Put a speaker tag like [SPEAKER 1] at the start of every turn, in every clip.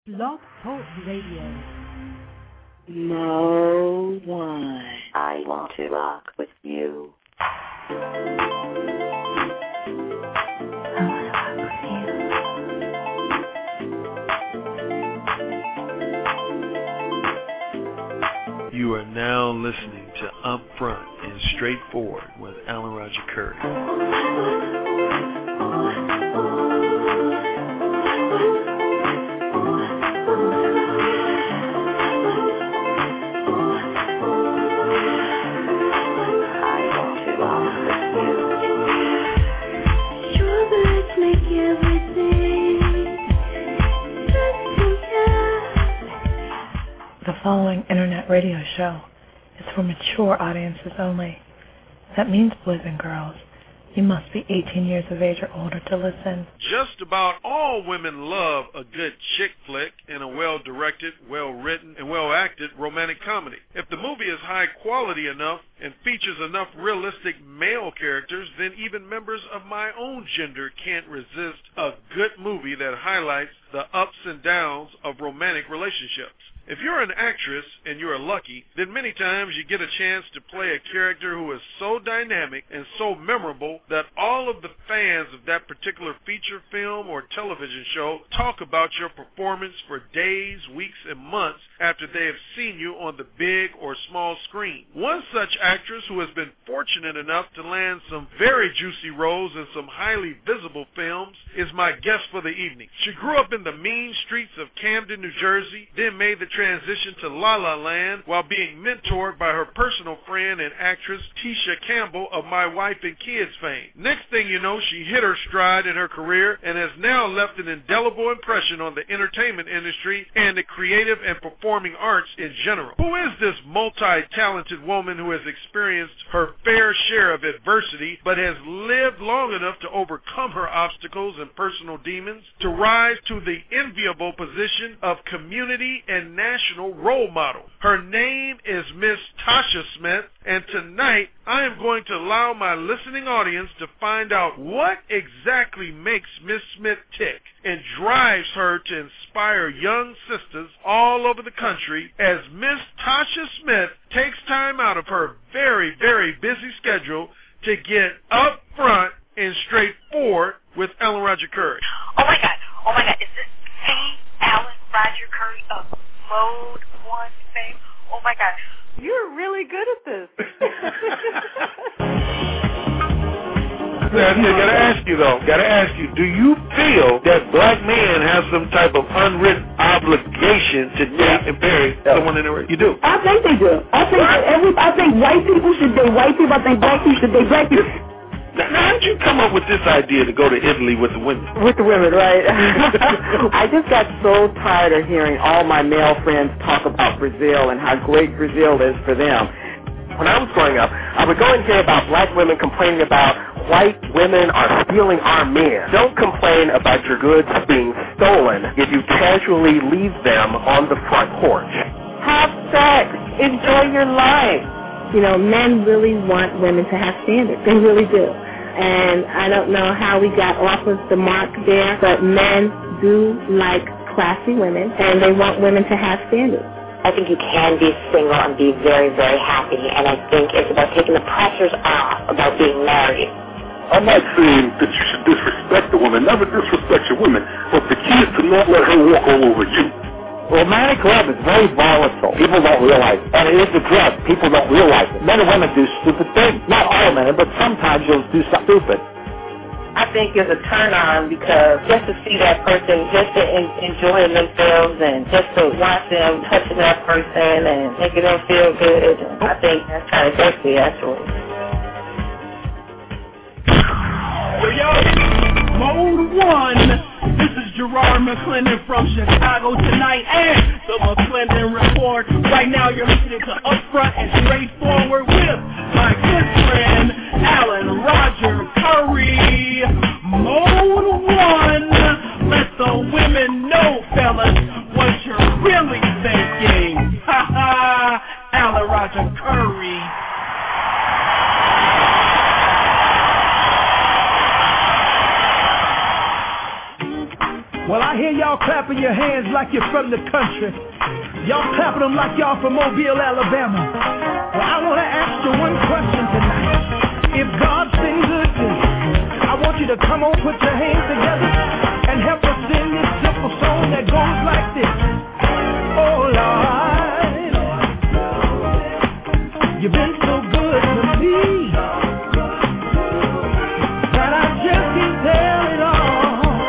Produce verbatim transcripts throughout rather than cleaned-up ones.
[SPEAKER 1] Blog Talk Radio.
[SPEAKER 2] Mo One. I want to rock with you.
[SPEAKER 3] I want to rock with you.
[SPEAKER 4] You are now listening to Upfront and Straightforward with Alan Roger Curry.
[SPEAKER 5] The following internet radio show is for mature audiences only. That means, boys and girls, you must be eighteen years of age or older to listen.
[SPEAKER 4] Just about all women love a good chick flick and a well-directed, well-written, and well-acted romantic comedy. If the movie is high quality enough and features enough realistic male characters, then even members of my own gender can't resist a good movie that highlights the ups and downs of romantic relationships. If you're an actress and you're lucky, then many times you get a chance to play a character who is so dynamic and so memorable that all of the fans of that particular feature film or television show talk about your performance for days, weeks, and months after they have seen you on the big or small screen. One such actress who has been fortunate enough to land some very juicy roles in some highly visible films is my guest for the evening. She grew up in the mean streets of Camden, New Jersey, then made the transition to La La Land while being mentored by her personal friend and actress Tisha Campbell of My Wife and Kids fame. Next thing you know, she hit her stride in her career and has now left an indelible impression on the entertainment industry and the creative and performing arts in general. Who is this multi-talented woman who has experienced her fair share of adversity but has lived long enough to overcome her obstacles and personal demons to rise to the enviable position of community and national role model? Her name is Miss Tasha Smith, and tonight I am going to allow my listening audience to find out what exactly makes Miss Smith tick and drives her to inspire young sisters all over the country as Miss Tasha Smith takes time out of her very, very busy schedule to get up front and straightforward with Alan Roger Curry.
[SPEAKER 6] Oh my God, oh my God, is this the Alan Roger Curry of Mode One fame? Oh my God.
[SPEAKER 1] You're really good at this.
[SPEAKER 4] I gotta ask you though, gotta ask you, do you feel that black men have some type of unwritten obligation to date and marry someone in their You do?
[SPEAKER 2] I think they do. I think that every, I think white people should date white people. I think black people should date black people.
[SPEAKER 4] Now, how did you come up with this idea to go to Italy with the women?
[SPEAKER 2] With the women, right? I just got so tired of hearing all my male friends talk about Brazil and how great Brazil is for them. When I was growing up, I would go and hear about black women complaining about white women are stealing our men. Don't complain about your goods being stolen if you casually leave them on the front porch. Have sex. Enjoy your life.
[SPEAKER 7] You know, men really want women to have standards. They really do. And I don't know how we got off of the mark there, but men do like classy women, and they want women to have standards.
[SPEAKER 6] I think you can be single and be very, very happy, and I think it's about taking the pressures off about being married.
[SPEAKER 8] I'm not saying that you should disrespect a woman. Never disrespect your woman, but the key is to not let her walk all over you.
[SPEAKER 2] Romantic love is very volatile. People don't realize it. And it is a drug. People don't realize it. Men and women do stupid things. Not all men, but sometimes you'll do something stupid.
[SPEAKER 6] I think it's a turn on because just to see that person, just to en- enjoy themselves and just to watch them touching that person and making them feel good, I think that's kind of sexy, actually.
[SPEAKER 9] Yo, Mode One. This is Gerard McClendon from Chicago tonight and the McClendon Report. Right now you're listening to Upfront and Straightforward with my good friend Alan Roger Curry. Mode One. Let the women know, fellas, what you're really thinking. Ha ha. Alan Roger Curry. Well, I hear y'all clapping your hands like you're from the country. Y'all clapping them like y'all from Mobile, Alabama. Well, I want to ask you one question tonight. If God's been good to you, I want you to come on, put your hands together, and help us sing this simple song that goes like this. Oh, Lord, you've been so good to me that I just can't tell it all.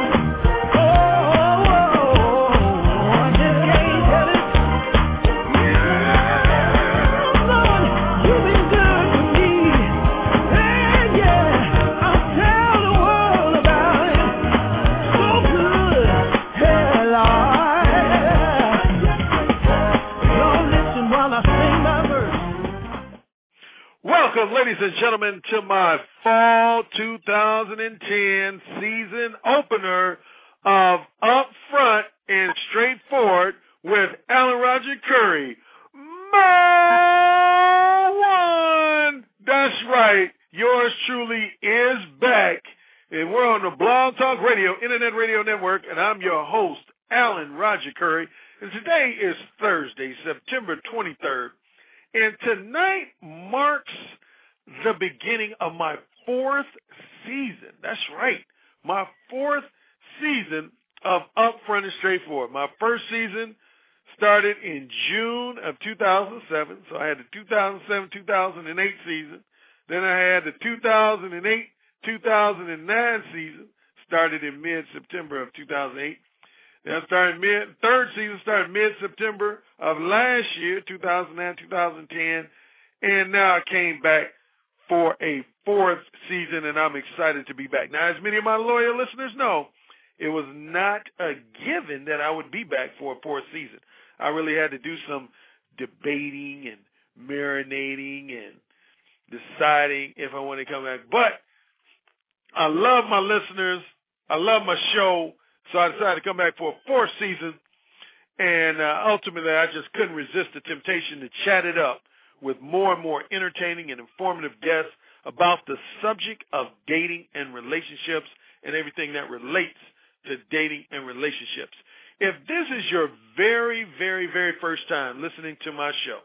[SPEAKER 4] Welcome, ladies and gentlemen, to my fall two thousand ten season opener of Up Front and Straightforward with Alan Roger Curry. Mo one! That's right. Yours truly is back. And we're on the Blog Talk Radio, Internet Radio Network, and I'm your host, Alan Roger Curry. And today is Thursday, September twenty-third. And tonight marks the beginning of my fourth season. That's right, my fourth season of Up Front and Straightforward. My first season started in June of two thousand seven, so I had the two thousand seven two thousand eight season. Then I had the two thousand eight two thousand nine season, started in mid-September of two thousand eight. Then I started mid, third season started mid-September of last year, two thousand nine two thousand ten, and now I came back for a fourth season, and I'm excited to be back. Now, as many of my loyal listeners know, it was not a given that I would be back for a fourth season. I really had to do some debating and marinating and deciding if I want to come back. But I love my listeners. I love my show. So I decided to come back for a fourth season, and uh, ultimately I just couldn't resist the temptation to chat it up with more and more entertaining and informative guests about the subject of dating and relationships and everything that relates to dating and relationships. If this is your very, very, very first time listening to my show,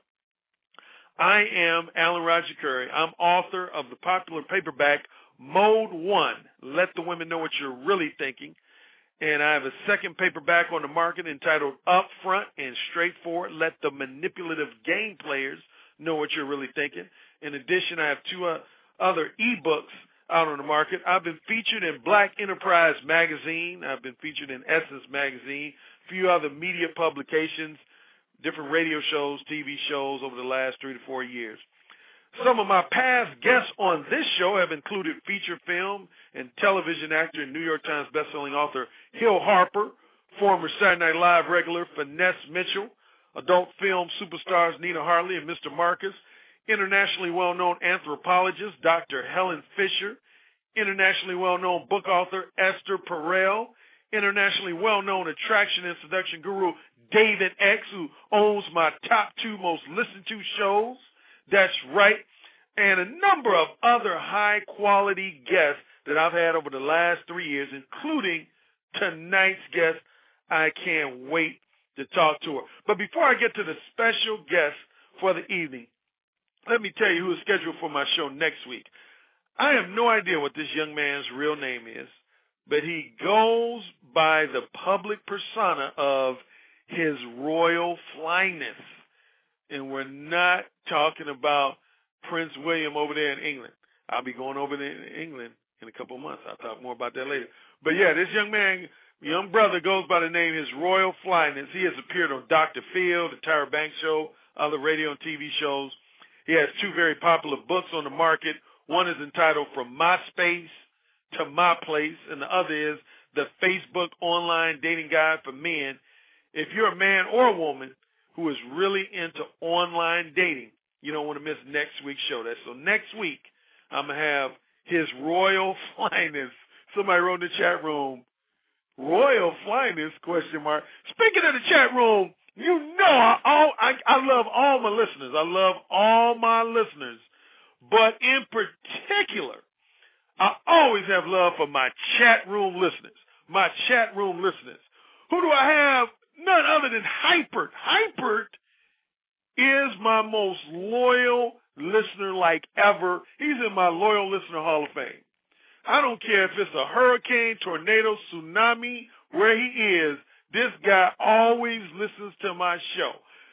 [SPEAKER 4] I am Alan Roger Curry. I'm author of the popular paperback Mode one, Let the Women Know What You're Really Thinking. And I have a second paperback on the market entitled Up Front and Straightforward, Let the Manipulative Game Players Know What You're Really Thinking. In addition, I have two uh, other ebooks out on the market. I've been featured in Black Enterprise Magazine. I've been featured in Essence Magazine, a few other media publications, different radio shows, T V shows over the last three to four years. Some of my past guests on this show have included feature film and television actor and New York Times bestselling author Hill Harper, former Saturday Night Live regular Finesse Mitchell, adult film superstars Nina Hartley and Mister Marcus, internationally well-known anthropologist Doctor Helen Fisher, internationally well-known book author Esther Perel, internationally well-known attraction and seduction guru David X, who owns my top two most listened to shows. That's right. And a number of other high-quality guests that I've had over the last three years, including tonight's guest. I can't wait to talk to her. But before I get to the special guest for the evening, let me tell you who is scheduled for my show next week. I have no idea what this young man's real name is, but he goes by the public persona of His Royal Flyness. And we're not talking about Prince William over there in England. I'll be going over there in England in a couple of months. I'll talk more about that later. But, yeah, this young man, young brother, goes by the name His Royal Flyness. He has appeared on Doctor Phil, The Tyra Banks Show, other radio and T V shows. He has two very popular books on the market. One is entitled From My Space to My Place, and the other is The Facebook Online Dating Guide for Men. If you're a man or a woman who is really into online dating, you don't want to miss next week's show. That's so next week, I'm going to have His Royal Flyness. Somebody wrote in the chat room, Royal Flyness, question mark. Speaking of the chat room, you know I, all, I, I love all my listeners. I love all my listeners. But in particular, I always have love for my chat room listeners. My chat room listeners. Who do I have? None other than Hypert. Hypert is my most loyal listener like ever. He's in my loyal listener Hall of Fame. I don't care if it's a hurricane, tornado, tsunami, where he is, this guy always listens to my show.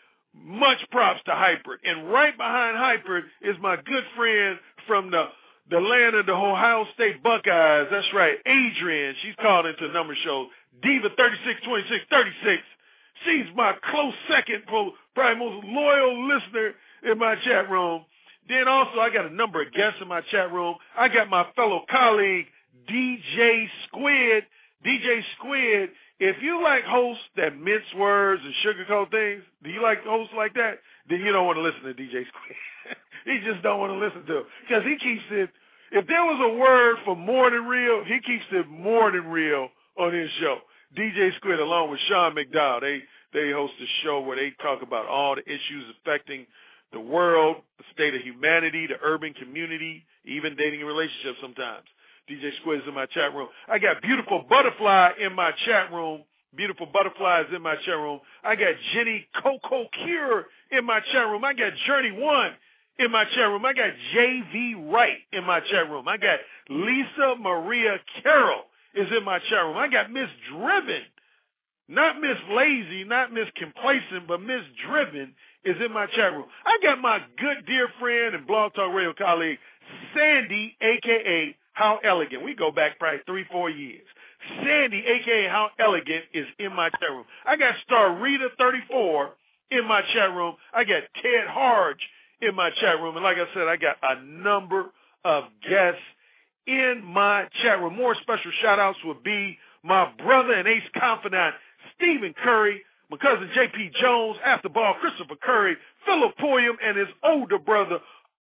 [SPEAKER 4] Much props to Hypert. And right behind Hypert is my good friend from the, the land of the Ohio State Buckeyes. That's right, Adrian. She's called into number shows. Diva thirty-six twenty-six thirty-six. She's my close second, probably most loyal listener in my chat room. Then also I got a number of guests in my chat room. I got my fellow colleague, D J Squid. D J Squid, if you like hosts that mince words and sugarcoat things, do you like hosts like that? Then you don't want to listen to D J Squid. He just don't want to listen to him. Because he keeps it, if there was a word for more than real, he keeps it more than real on his show. D J Squid, along with Sean McDowell, they, they host a show where they talk about all the issues affecting the world, the state of humanity, the urban community, even dating and relationships sometimes. D J Squid is in my chat room. I got Beautiful Butterfly in my chat room. Beautiful Butterfly is in my chat room. I got Jenny Coco Cure in my chat room. I got Journey One in my chat room. I got J V Wright in my chat room. I got Lisa Maria Carroll is in my chat room. I got Miss Driven, not Miss Lazy, not Miss Complacent, but Miss Driven is in my chat room. I got my good dear friend and Blog Talk Radio colleague, Sandy, a k a. How Elegant. We go back probably three, four years. Sandy, a k a. How Elegant, is in my chat room. I got Starrita thirty-four in my chat room. I got Ted Harge in my chat room. And like I said, I got a number of guests in my chat room. More special shout-outs would be my brother and ace confidant, Stephen Curry, my cousin J P Jones, after ball Christopher Curry, Philip Pulliam, and his older brother,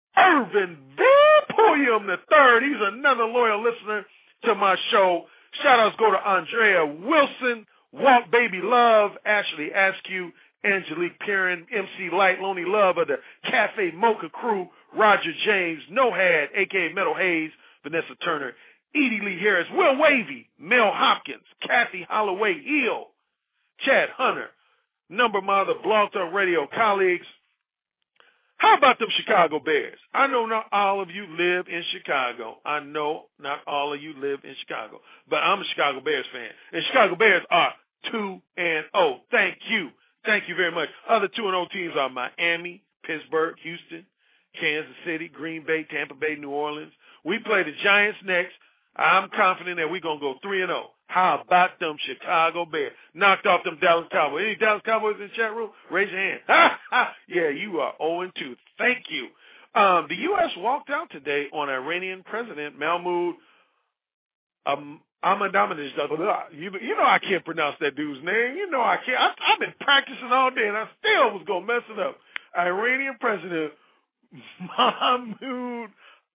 [SPEAKER 4] Irvin Van Pulliam the third. He's another loyal listener to my show. Shout-outs go to Andrea Wilson, Walt Baby Love, Ashley Askew, Angelique Perrin, M C Light, Lonely Love of the Cafe Mocha crew, Roger James, Nohad, a k a. Metal Hayes, Vanessa Turner, Edie Lee Harris, Will Wavy, Mel Hopkins, Kathy Holloway Hill, Chad Hunter, number of my other Blog Talk Radio colleagues. How about them Chicago Bears? I know not all of you live in Chicago. I know not all of you live in Chicago. But I'm a Chicago Bears fan. And Chicago Bears are two and oh. Thank you. Thank you very much. Other two and oh teams are Miami, Pittsburgh, Houston, Kansas City, Green Bay, Tampa Bay, New Orleans. We play the Giants next. I'm confident that we're going to go three and oh. How about them Chicago Bears? Knocked off them Dallas Cowboys. Any Dallas Cowboys in the chat room? Raise your hand. Ha, ha. Yeah, you are oh and two. Thank you. Um, the U S walked out today on Iranian President Mahmoud um, Ahmadinejad. You, you know I can't pronounce that dude's name. You know I can't. I, I've been practicing all day, and I still was going to mess it up. Iranian President Mahmoud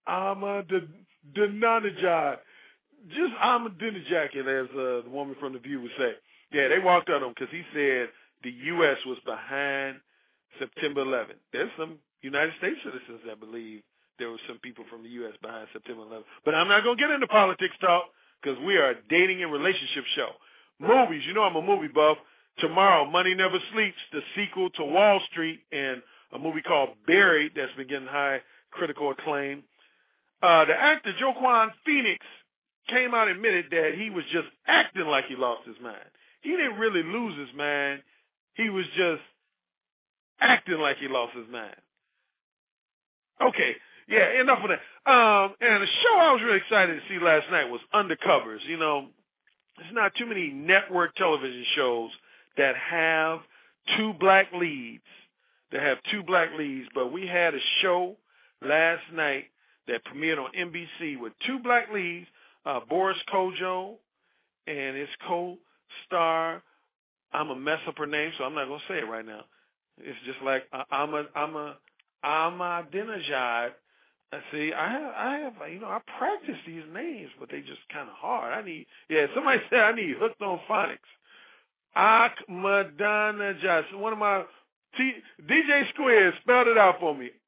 [SPEAKER 4] Ahmadinejad. Just Ahmadinejad, as uh, the woman from The View would say. Yeah, they walked out on him because he said the U S was behind September eleventh. There's some United States citizens that believe there were some people from the U S behind September eleventh. But I'm not going to get into politics talk because we are a dating and relationship show. Movies, you know I'm a movie buff. Tomorrow, Money Never Sleeps, the sequel to Wall Street, and a movie called Buried that's been getting high critical acclaim. Uh, the actor Joaquin Phoenix came out and admitted that he was just acting like he lost his mind. He didn't really lose his mind. He was just acting like he lost his mind. Okay, yeah, enough of that. Um, and the show I was really excited to see last night was Undercovers. You know, there's not too many network television shows that have two black leads, that have two black leads, but we had a show last night that premiered on N B C with two black leads, Uh, Boris Kojo and his co-star. I'm going to mess up her name, so I'm not going to say it right now. It's just like uh, I'm a, I'm a, Ahmadinejad. See, I have, I have, you know, I practice these names, but they just kind of hard. I need, yeah, somebody said I need hooked on phonics. Ahmadinejad. So one of my, T, D J Square spelled it out for me.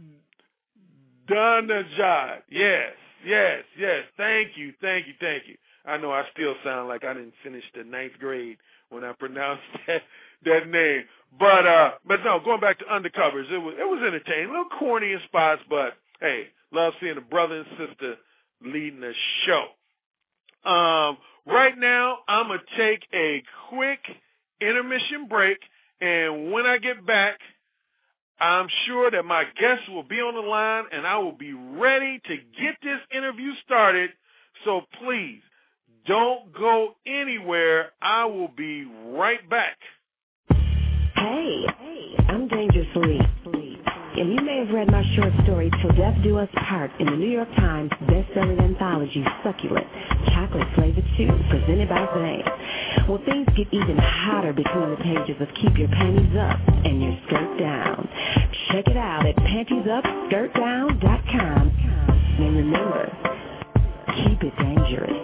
[SPEAKER 4] Ahmadinejad. Yes. Yes, yes. Thank you, thank you, thank you. I know I still sound like I didn't finish the ninth grade when I pronounced that, that name. But uh, but no, going back to Undercovers, it was it was entertaining, a little corny in spots, but hey, love seeing a brother and sister leading the show. Um, right now, I'm gonna take a quick intermission break, and when I get back, I'm sure that my guests will be on the line, and I will be ready to get this interview started. So please, don't go anywhere. I will be right back.
[SPEAKER 10] Hey, hey, I'm Dangerously, and you may have read my short story, Till Death Do Us Part, in the New York Times best-selling anthology, Succulent, chocolate-flavored chew, presented by Zane. Well, things get even hotter between the pages of Keep Your Panties Up and Your Skirt Down. Check it out at panties up skirt down dot com. And remember, keep it dangerous.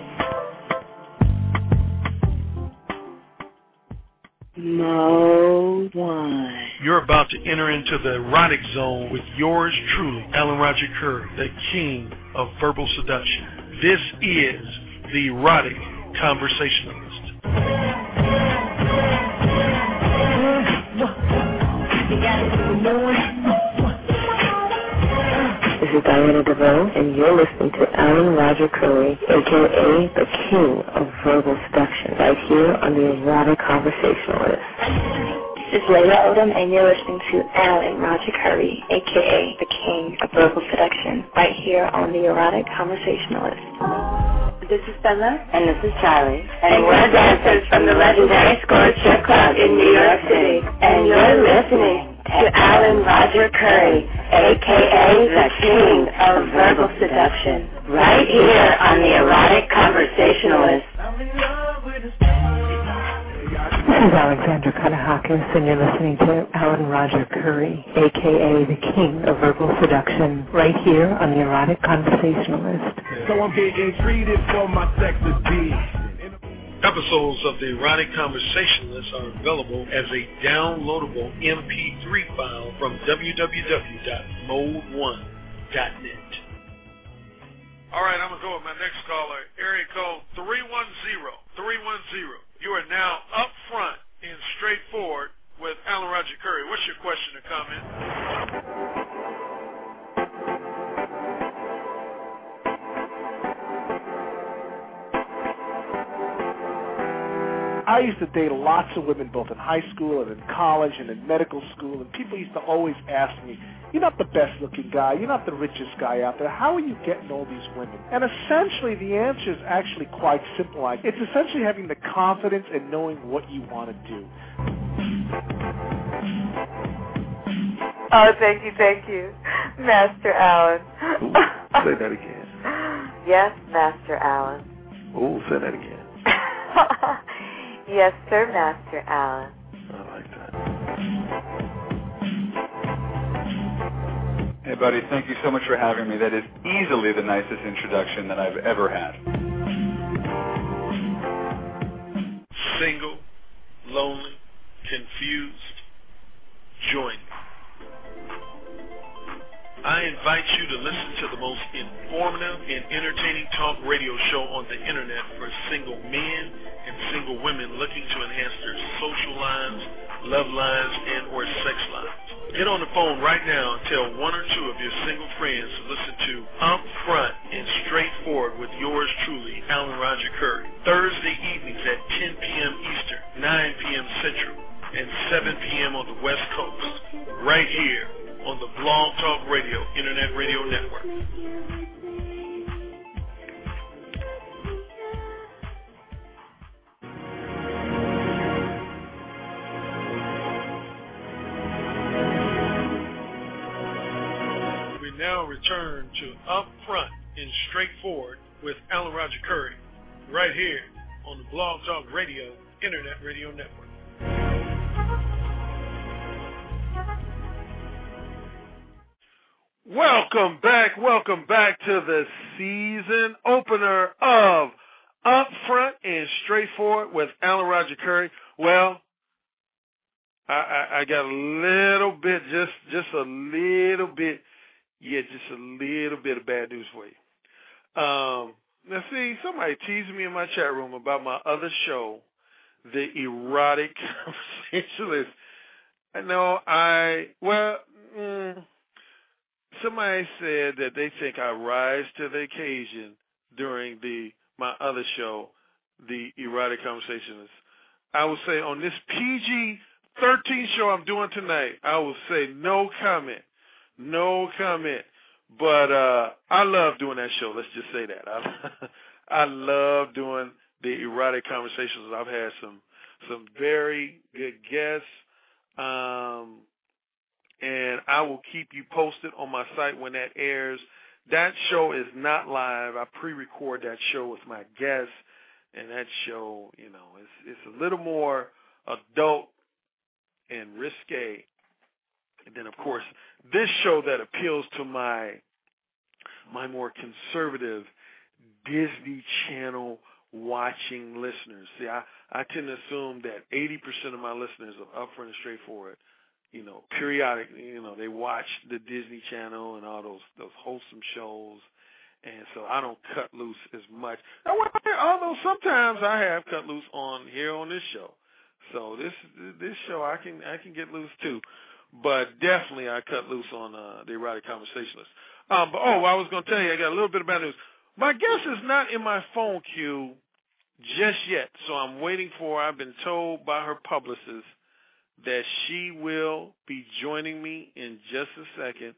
[SPEAKER 7] Mo one.
[SPEAKER 4] You're about to enter into the erotic zone with yours truly, Alan Roger Curry, the king of verbal seduction. This is the Erotic Conversationalist.
[SPEAKER 7] This is Diana DeVoe, and you're listening to Alan Roger Curry, a k a the king of verbal seduction, right here on the Erotic Conversationalist. This is Layla Odom, and you're listening to Alan Roger Curry, a k a the king of verbal seduction, right here on the Erotic Conversationalist. This is Bella, and this is Charlie, and, and we're dancers from the legendary Score Strip Club in New York City, and you're listening to Alan Roger Curry, a k a the king of verbal seduction, right here on the Erotic Conversationalist.
[SPEAKER 11] This is Alexandra Kanahakis, and you're listening to Alan Roger Curry, a k a the king of verbal seduction, right here on the Erotic Conversationalist.
[SPEAKER 12] So I'm getting treated for my sex appeal.
[SPEAKER 4] Episodes of the Erotic Conversationalist are available as a downloadable M P three file from w w w dot mode one dot net. All right, I'm going to go with my next caller, area code three one zero, three one zero. You are now up front and straightforward with Alan Roger Curry. What's your question or comment?
[SPEAKER 12] I used to date lots of women both in high school and in college and in medical school, and people used to always ask me, you're not the best looking guy, you're not the richest guy out there, how are you getting all these women? And essentially the answer is actually quite simple. It's essentially having the confidence and knowing what you want to do.
[SPEAKER 1] Oh, thank you, thank you, Master Alan.
[SPEAKER 8] Say that again.
[SPEAKER 1] Yes, Master Alan.
[SPEAKER 8] Oh, say that again.
[SPEAKER 1] Yes, sir, Master Alan.
[SPEAKER 8] I like that.
[SPEAKER 13] Hey, buddy, thank you so much for having me. That is easily the nicest introduction that I've ever had.
[SPEAKER 4] Single, lonely, confused, join me. I invite you to listen to the most informative and entertaining talk radio show on the internet for single men and single women looking to enhance their social lives, love lives, and or sex lives. Get on the phone right now and tell one or two of your single friends to listen to Up Front and Straightforward with yours truly, Alan Roger Curry. Thursday evenings at ten p.m. Eastern, nine p.m. Central, and seven p.m. on the West Coast, right here on the Blog Talk Radio Internet Radio Network. We now return to Up Front and Straightforward with Alan Roger Curry, right here on the Blog Talk Radio Internet Radio Network. Welcome back, welcome back to the season opener of Up Front and Straightforward with Alan Roger Curry. Well, I, I, I got a little bit, just just a little bit, yeah, just a little bit of bad news for you. Um, Now, see, somebody teased me in my chat room about my other show, The Erotic Conversationalist. I know I, well, mm, somebody said that they think I rise to the occasion during the my other show, The Erotic Conversationalist. I would say on this P G thirteen show I'm doing tonight, I will say no comment. No comment. But uh, I love doing that show. Let's just say that. I, I love doing the Erotic Conversations. I've had some some very good guests. Um, and I will keep you posted on my site when that airs. That show is not live. I pre-record that show with my guests. And that show, you know, it's, it's a little more adult and risque. And then, of course, this show that appeals to my my more conservative Disney Channel watching listeners. See, I, I tend to assume that eighty percent of my listeners are upfront and straightforward. You know, periodic, you know, they watch the Disney Channel and all those those wholesome shows. And so I don't cut loose as much. Although sometimes I have cut loose on here on this show. So this this show I can I can get loose too. But definitely I cut loose on uh, the Erotic Conversationalist. Um, but, oh, I was going to tell you, I got a little bit of bad news. My guest is not in my phone queue just yet, so I'm waiting for her. I've been told by her publicist that she will be joining me in just a second,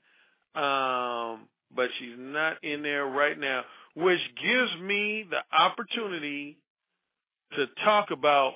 [SPEAKER 4] um, but she's not in there right now, which gives me the opportunity to talk about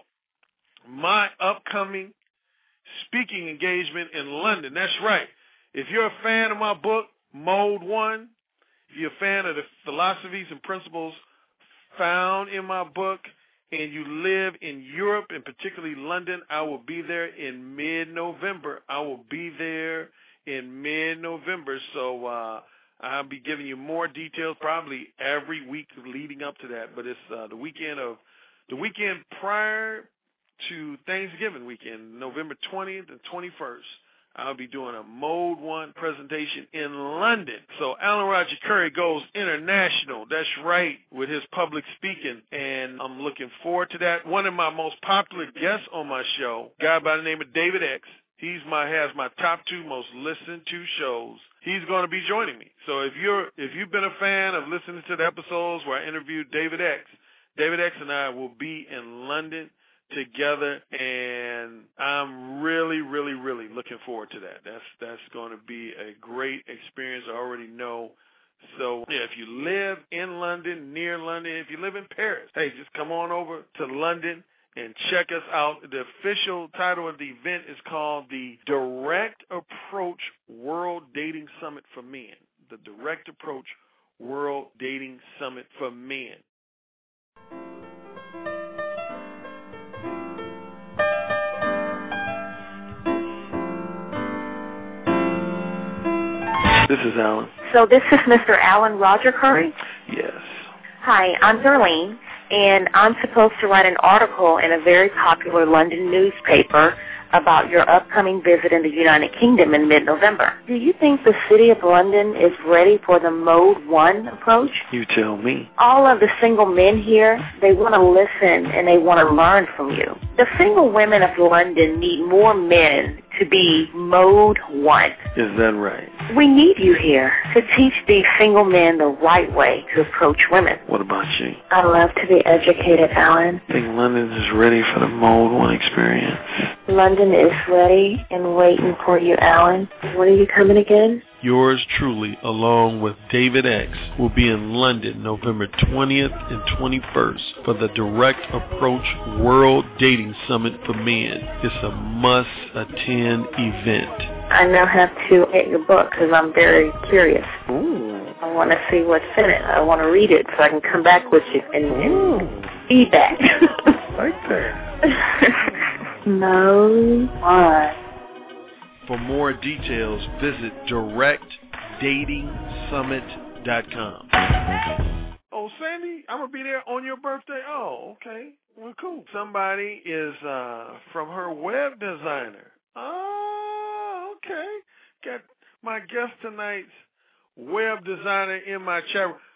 [SPEAKER 4] my upcoming speaking engagement in London. That's right. If you're a fan of my book, Mode One, if you're a fan of the philosophies and principles found in my book, and you live in Europe, and particularly London, I will be there in mid-November. I will be there in mid-November. So uh, I'll be giving you more details probably every week leading up to that. But it's uh, the weekend of the weekend prior to Thanksgiving weekend, November twentieth and twenty-first. I'll be doing a Mode One presentation in London. So Alan Roger Curry goes international. That's right, with his public speaking, and I'm looking forward to that. One of my most popular guests on my show, a guy by the name of David X. He's my has my top two most listened to shows. He's going to be joining me. So if you're if you've been a fan of listening to the episodes where I interviewed David X, David X and I will be in London together, and I'm really, really, really looking forward to that. That's that's going to be a great experience. I already know. So yeah, if you live in London, near London, if you live in Paris, hey, just come on over to London and check us out. The official title of the event is called the Direct Approach World Dating Summit for Men. The Direct Approach World Dating Summit for Men. This is Alan.
[SPEAKER 14] So this is Mister Alan Roger Curry?
[SPEAKER 4] Yes.
[SPEAKER 14] Hi, I'm Darlene, and I'm supposed to write an article in a very popular London newspaper about your upcoming visit in the United Kingdom in mid-November. Do you think the city of London is ready for the Mode One approach?
[SPEAKER 4] You tell me.
[SPEAKER 14] All of the single men here, they want to listen and they want to learn from you. The single women of London need more men to be Mode One.
[SPEAKER 4] Is that right?
[SPEAKER 14] We need you here to teach these single men the right way to approach women.
[SPEAKER 4] What about you?
[SPEAKER 14] I love to be educated, Alan.
[SPEAKER 4] I think London is ready for the Mode One experience.
[SPEAKER 14] London is ready and waiting for you, Alan. When are you coming again?
[SPEAKER 4] Yours truly, along with David X, will be in London November twentieth and twenty-first for the Direct Approach World Dating Summit for Men. It's a must-attend event.
[SPEAKER 14] I now have to get your book because I'm very curious.
[SPEAKER 4] Ooh.
[SPEAKER 14] I want to see what's in it. I want to read it so I can come back with you and, and feedback.
[SPEAKER 4] Like that.
[SPEAKER 14] No one.
[SPEAKER 4] For more details, visit direct dating summit dot com. Oh, Sandy, I'm going to be there on your birthday. Oh, okay. Well, cool. Somebody is uh, from her web designer. Oh, okay. Got my guest tonight's web designer in my chat room.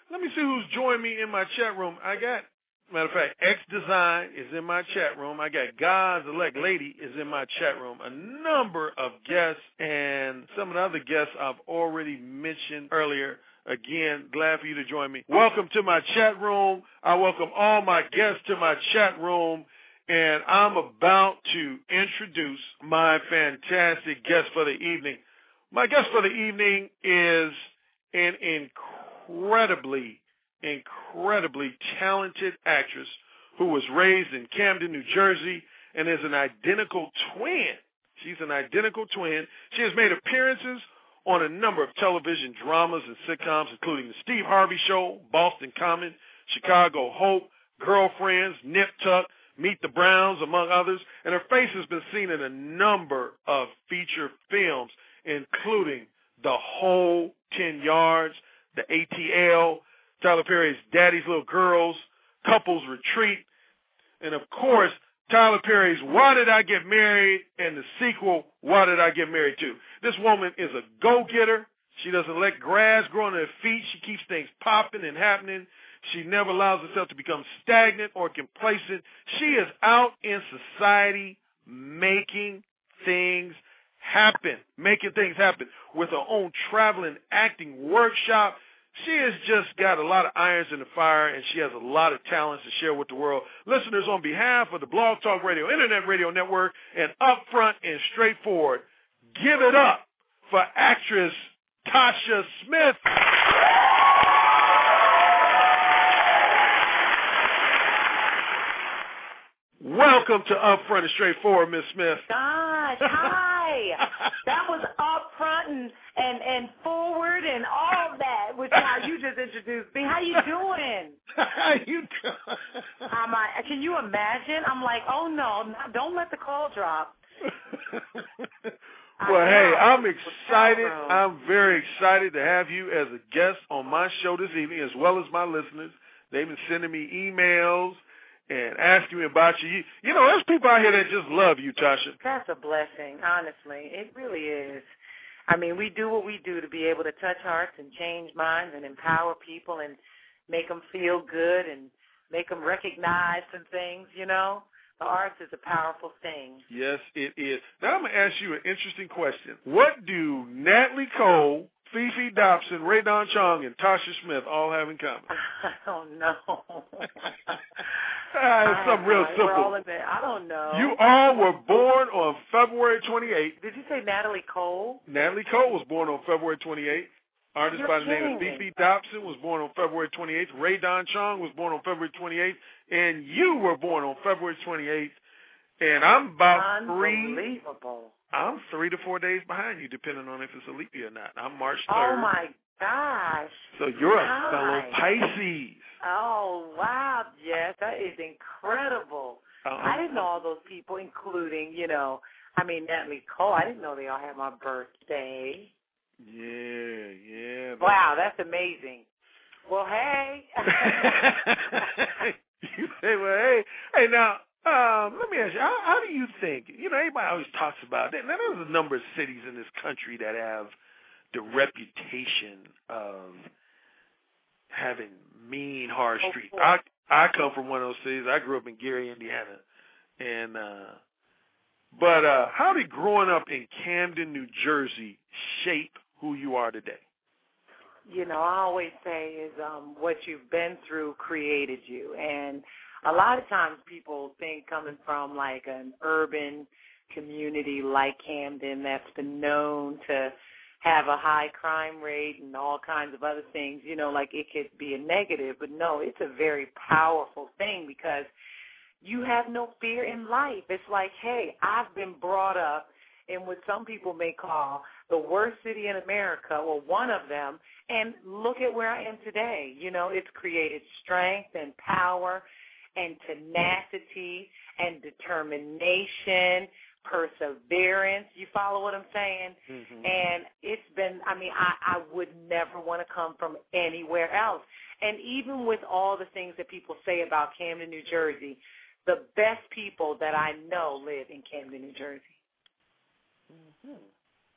[SPEAKER 4] Let me see who's joined me in my chat room. I got, matter of fact, X Design is in my chat room. I got God's Elect Lady is in my chat room. A number of guests, and some of the other guests I've already mentioned earlier. Again, glad for you to join me. Welcome to my chat room. I welcome all my guests to my chat room, and I'm about to introduce my fantastic guest for the evening. My guest for the evening is an incredibly, incredibly talented actress who was raised in Camden, New Jersey, and is an identical twin. She's an identical twin. She has made appearances on a number of television dramas and sitcoms, including The Steve Harvey Show, Boston Common, Chicago Hope, Girlfriends, Nip Tuck, Meet the Browns, among others. And her face has been seen in a number of feature films, including The Whole ten yards, The A T L, Tyler Perry's Daddy's Little Girls, Couples Retreat, and, of course, Tyler Perry's Why Did I Get Married, and the sequel, Why Did I Get Married Too? This woman is a go-getter. She doesn't let grass grow under her feet. She keeps things popping and happening. She never allows herself to become stagnant or complacent. She is out in society making things happen, making things happen with her own traveling acting workshop. She has just got a lot of irons in the fire, and she has a lot of talents to share with the world. Listeners, on behalf of the Blog Talk Radio Internet Radio Network and Upfront and Straightforward, give it up for actress Tasha Smith. Welcome to Upfront and Straightforward, Miss Smith.
[SPEAKER 15] Gosh, hi. That was upfront and, and, and forward and all that, which how you just introduced me. How you doing?
[SPEAKER 4] How you doing?
[SPEAKER 15] I'm like, can you imagine? I'm like, oh, no, don't let the call drop.
[SPEAKER 4] Well, hey, I'm excited. I'm very excited to have you as a guest on my show this evening, as well as my listeners. They've been sending me emails and asking me about you. You, you know, there's people out here that just love you, Tasha.
[SPEAKER 15] That's a blessing, honestly. It really is. I mean, we do what we do to be able to touch hearts and change minds and empower people and make them feel good and make them recognize some things, you know. The arts is a powerful thing.
[SPEAKER 4] Yes, it is. Now I'm going to ask you an interesting question. What do Natalie Cole, Fifi Dobson, Ray Don Chong, and Tasha Smith all have in common?
[SPEAKER 15] I don't know.
[SPEAKER 4] uh, it's something real simple.
[SPEAKER 15] We're all in there. I don't know.
[SPEAKER 4] You all were born on February twenty-eighth.
[SPEAKER 15] Did you say Natalie Cole?
[SPEAKER 4] Natalie Cole was born on February twenty-eighth. Artist
[SPEAKER 15] You're
[SPEAKER 4] by the name of
[SPEAKER 15] kidding
[SPEAKER 4] Fifi
[SPEAKER 15] me.
[SPEAKER 4] Dobson was born on February twenty-eighth. Ray Don Chong was born on February twenty-eighth. And you were born on February twenty-eighth. And I'm about three.
[SPEAKER 15] Unbelievable.
[SPEAKER 4] I'm three to four days behind you, depending on if it's a leap year or not. I'm March third.
[SPEAKER 15] Oh, my gosh.
[SPEAKER 4] So you're a
[SPEAKER 15] Hi.
[SPEAKER 4] fellow Pisces.
[SPEAKER 15] Oh, wow. Yes, that is incredible.
[SPEAKER 4] Uh-uh.
[SPEAKER 15] I didn't know all those people, including, you know, I mean, Natalie Cole. I didn't know they all had my birthday.
[SPEAKER 4] Yeah, yeah.
[SPEAKER 15] Wow, that's amazing. Well, hey.
[SPEAKER 4] You say, well, hey. Hey, now, um, let me ask you, how, how do you think, you know, everybody always talks about it. Now, there's a number of cities in this country that have the reputation of having mean, hard
[SPEAKER 15] Oh,
[SPEAKER 4] streets.
[SPEAKER 15] boy.
[SPEAKER 4] I, I come from one of those cities. I grew up in Gary, Indiana. And, uh, but uh, how did growing up in Camden, New Jersey shape who you are today?
[SPEAKER 15] You know, I always say is um, what you've been through created you. And a lot of times people think coming from like an urban community like Camden that's been known to have a high crime rate and all kinds of other things, you know, like it could be a negative. But no, it's a very powerful thing because you have no fear in life. It's like, hey, I've been brought up in what some people may call the worst city in America, or one of them, and look at where I am today. You know, it's created strength and power and tenacity and determination, perseverance. You follow what I'm saying?
[SPEAKER 4] Mm-hmm.
[SPEAKER 15] And it's been, I mean, I, I would never want to come from anywhere else. And even with all the things that people say about Camden, New Jersey, the best people that I know live in Camden, New Jersey.
[SPEAKER 4] Mm-hmm.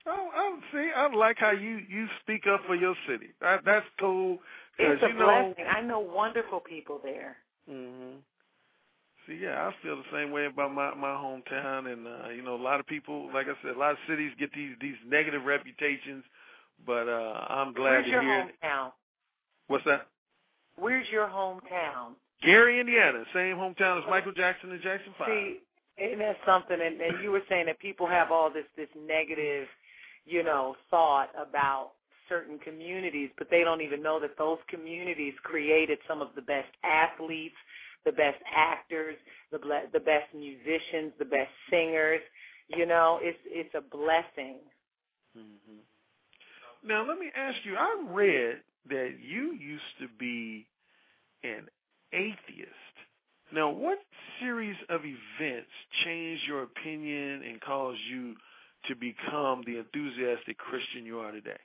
[SPEAKER 4] Oh, I see. I like how you, you speak up for your city. That, that's cool.
[SPEAKER 15] It's a
[SPEAKER 4] you know,
[SPEAKER 15] blessing. I know wonderful people there.
[SPEAKER 4] Mm-hmm. See, yeah, I feel the same way about my, my hometown. And, uh, you know, a lot of people, like I said, a lot of cities get these, these negative reputations. But uh, I'm glad
[SPEAKER 15] Where's
[SPEAKER 4] to
[SPEAKER 15] your
[SPEAKER 4] hear.
[SPEAKER 15] hometown?
[SPEAKER 4] What's that?
[SPEAKER 15] Where's your hometown?
[SPEAKER 4] Gary, Indiana. Same hometown as Michael Jackson and Jackson five.
[SPEAKER 15] See, isn't that something? And, and you were saying that people have all this, this negative, you know, thought about certain communities, but they don't even know that those communities created some of the best athletes, the best actors, the ble- the best musicians, the best singers. You know, it's it's a blessing.
[SPEAKER 4] Mm-hmm. Now, let me ask you, I read that you used to be an atheist. Now, what series of events changed your opinion and caused you to become the enthusiastic Christian you are today?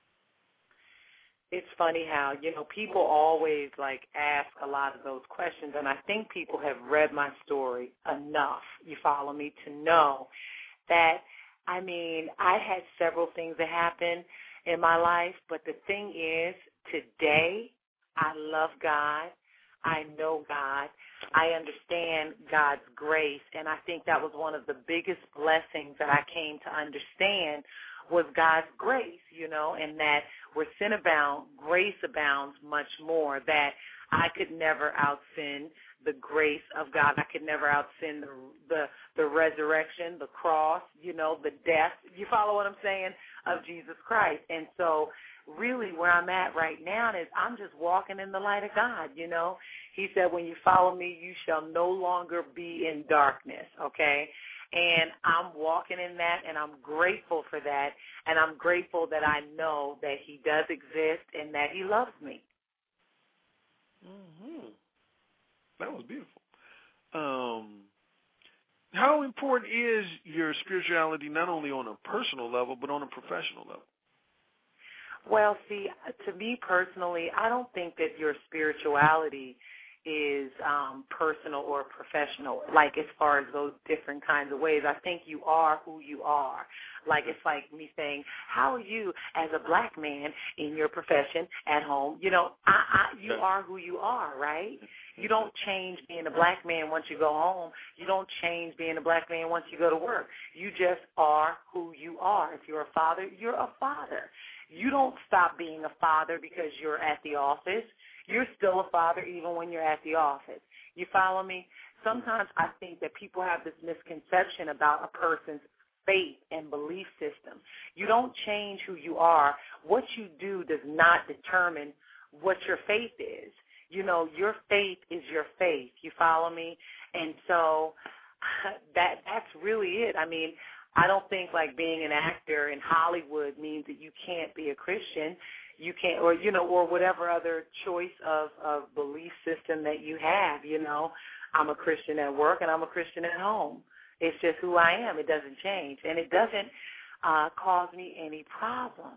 [SPEAKER 15] It's funny how, you know, people always, like, ask a lot of those questions, and I think people have read my story enough, you follow me, to know that, I mean, I had several things that happened in my life, but the thing is, today, I love God. I know God. I understand God's grace, and I think that was one of the biggest blessings that I came to understand was God's grace, you know, and that where sin abounds, grace abounds much more, that I could never out-sin the grace of God. I could never out-sin the, the, the resurrection, the cross, you know, the death, you follow what I'm saying, of Jesus Christ. And so really where I'm at right now is I'm just walking in the light of God, you know. He said, when you follow me, you shall no longer be in darkness, okay? And I'm walking in that, and I'm grateful for that, and I'm grateful that I know that he does exist and that he loves me.
[SPEAKER 4] Mm-hmm. That was beautiful. Um, how important is your spirituality not only on a personal level but on a professional level?
[SPEAKER 15] Well, see, to me personally, I don't think that your spirituality is um, personal or professional, like as far as those different kinds of ways. I think you are who you are. Like it's like me saying, how are you as a black man in your profession at home? You know, I, I, you are who you are, right? You don't change being a black man once you go home. You don't change being a black man once you go to work. You just are who you are. If you're a father, you're a father. You don't stop being a father because you're at the office. You're still a father even when you're at the office. You follow me? Sometimes I think that people have this misconception about a person's faith and belief system. You don't change who you are. What you do does not determine what your faith is. You know, your faith is your faith. You follow me? And so that that's really it. I mean, I don't think like being an actor in Hollywood means that you can't be a Christian. You can't, or, you know, or whatever other choice of, of belief system that you have, you know. I'm a Christian at work and I'm a Christian at home. It's just who I am. It doesn't change. And it doesn't uh, cause me any problems.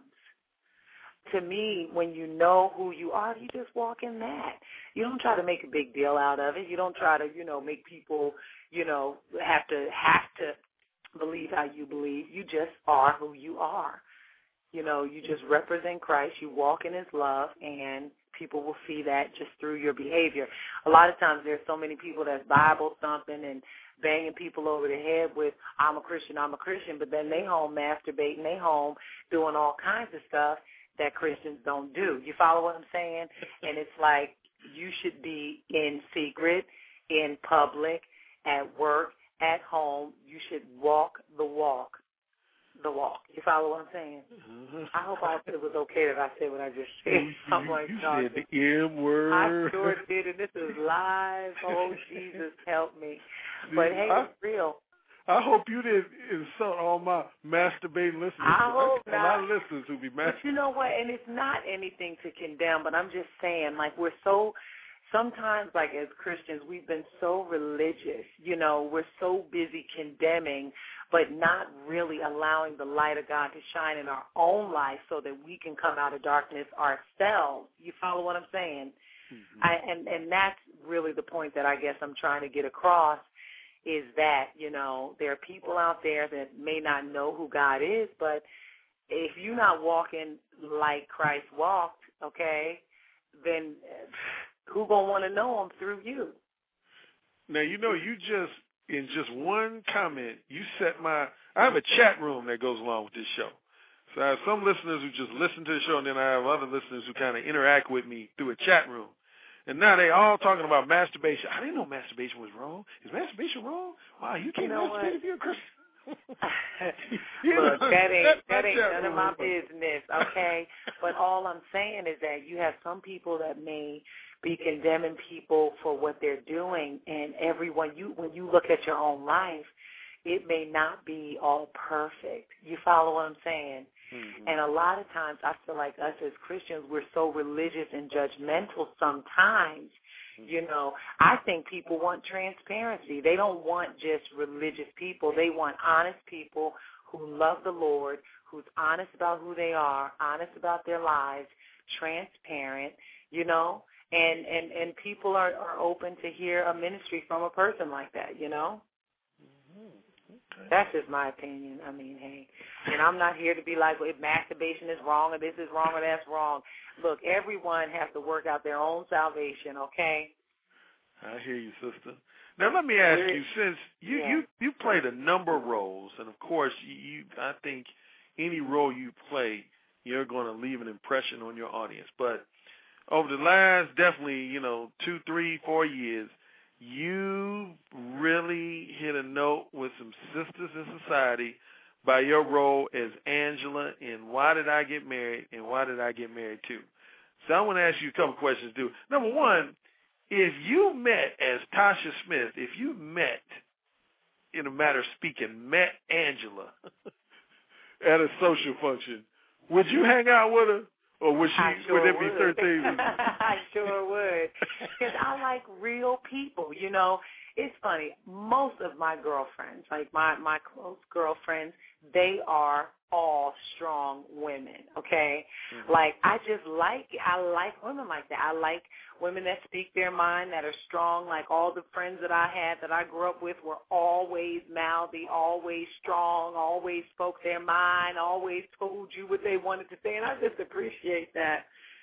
[SPEAKER 15] To me, when you know who you are, you just walk in that. You don't try to make a big deal out of it. You don't try to, you know, make people, you know, have to have to believe how you believe. You just are who you are. You know, you just represent Christ. You walk in his love, and people will see that just through your behavior. A lot of times there's so many people that's Bible thumping and banging people over the head with, I'm a Christian, I'm a Christian, but then they home masturbating, they home doing all kinds of stuff that Christians don't do. You follow what I'm saying? And it's like you should be in secret, in public, at work, at home. You should walk the walk. The walk. You follow what I'm saying? Mm-hmm. I hope I, it was okay that I said what I just said.
[SPEAKER 4] You,
[SPEAKER 15] I'm like,
[SPEAKER 4] you
[SPEAKER 15] no,
[SPEAKER 4] said the M word.
[SPEAKER 15] I sure did, and this is live. Oh, Jesus, help me. But, hey, I, it's real.
[SPEAKER 4] I hope you didn't insult all my masturbating listeners.
[SPEAKER 15] I hope
[SPEAKER 4] a
[SPEAKER 15] not.
[SPEAKER 4] lot of listeners who be masturbating.
[SPEAKER 15] But you know what? And it's not anything to condemn, but I'm just saying, like, we're so... Sometimes, like, as Christians, we've been so religious, you know, we're so busy condemning, but not really allowing the light of God to shine in our own life so that we can come out of darkness ourselves. You follow what I'm saying? Mm-hmm. I, and, and that's really the point that I guess I'm trying to get across is that, you know, there are people out there that may not know who God is, but if you're not walking like Christ walked, okay, then who gonna want to know him through you?
[SPEAKER 4] Now, you know, you just, in just one comment, you set my, I have a chat room that goes along with this show. So I have some listeners who just listen to the show, and then I have other listeners who kind of interact with me through a chat room. And now they all talking about masturbation. I didn't know masturbation was wrong. Is masturbation wrong? Wow, you can't
[SPEAKER 15] You know
[SPEAKER 4] masturbate
[SPEAKER 15] what?
[SPEAKER 4] if you're a Christian.
[SPEAKER 15] Look, that ain't that ain't
[SPEAKER 4] chat
[SPEAKER 15] none of
[SPEAKER 4] room.
[SPEAKER 15] my business, okay? But all I'm saying is that you have some people that may be condemning people for what they're doing, and everyone you when you look at your own life, it may not be all perfect. You follow what I'm saying?
[SPEAKER 4] Mm-hmm.
[SPEAKER 15] And a lot of times I feel like us as Christians, we're so religious and judgmental sometimes. You know, I think people want transparency. They don't want just religious people. They want honest people who love the Lord, who's honest about who they are, honest about their lives, transparent, you know, and, and, and people are, are open to hear a ministry from a person like that, you know.
[SPEAKER 4] Okay.
[SPEAKER 15] That's just my opinion. I mean, hey, and I'm not here to be like, well, if masturbation is wrong or this is wrong or that's wrong. Look, everyone has to work out their own salvation, okay?
[SPEAKER 4] I hear you, sister. Now let me ask you, since you
[SPEAKER 15] yeah.
[SPEAKER 4] you you played a number of roles, and of course, you, you I think any role you play, you're going to leave an impression on your audience. But over the last, definitely, you know, two, three, four years, you really hit a note with some sisters in society by your role as Angela in Why Did I Get Married and Why Did I Get Married Too? So I want to ask you a couple questions, too. Number one, if you met as Tasha Smith, if you met, in a matter of speaking, met Angela at a social function, would you hang out with her? Or would she?
[SPEAKER 15] I sure
[SPEAKER 4] would there be
[SPEAKER 15] would.
[SPEAKER 4] certain things?
[SPEAKER 15] I sure would, because I like real people. You know, it's funny. Most of my girlfriends, like my my close girlfriends, they are all strong women. Okay,
[SPEAKER 4] Mm-hmm.
[SPEAKER 15] like I just like I like women like that. I like women that speak their mind, that are strong. Like all the friends that I had that I grew up with were always mouthy, always strong, always spoke their mind, always told you what they wanted to say, and I just appreciate that.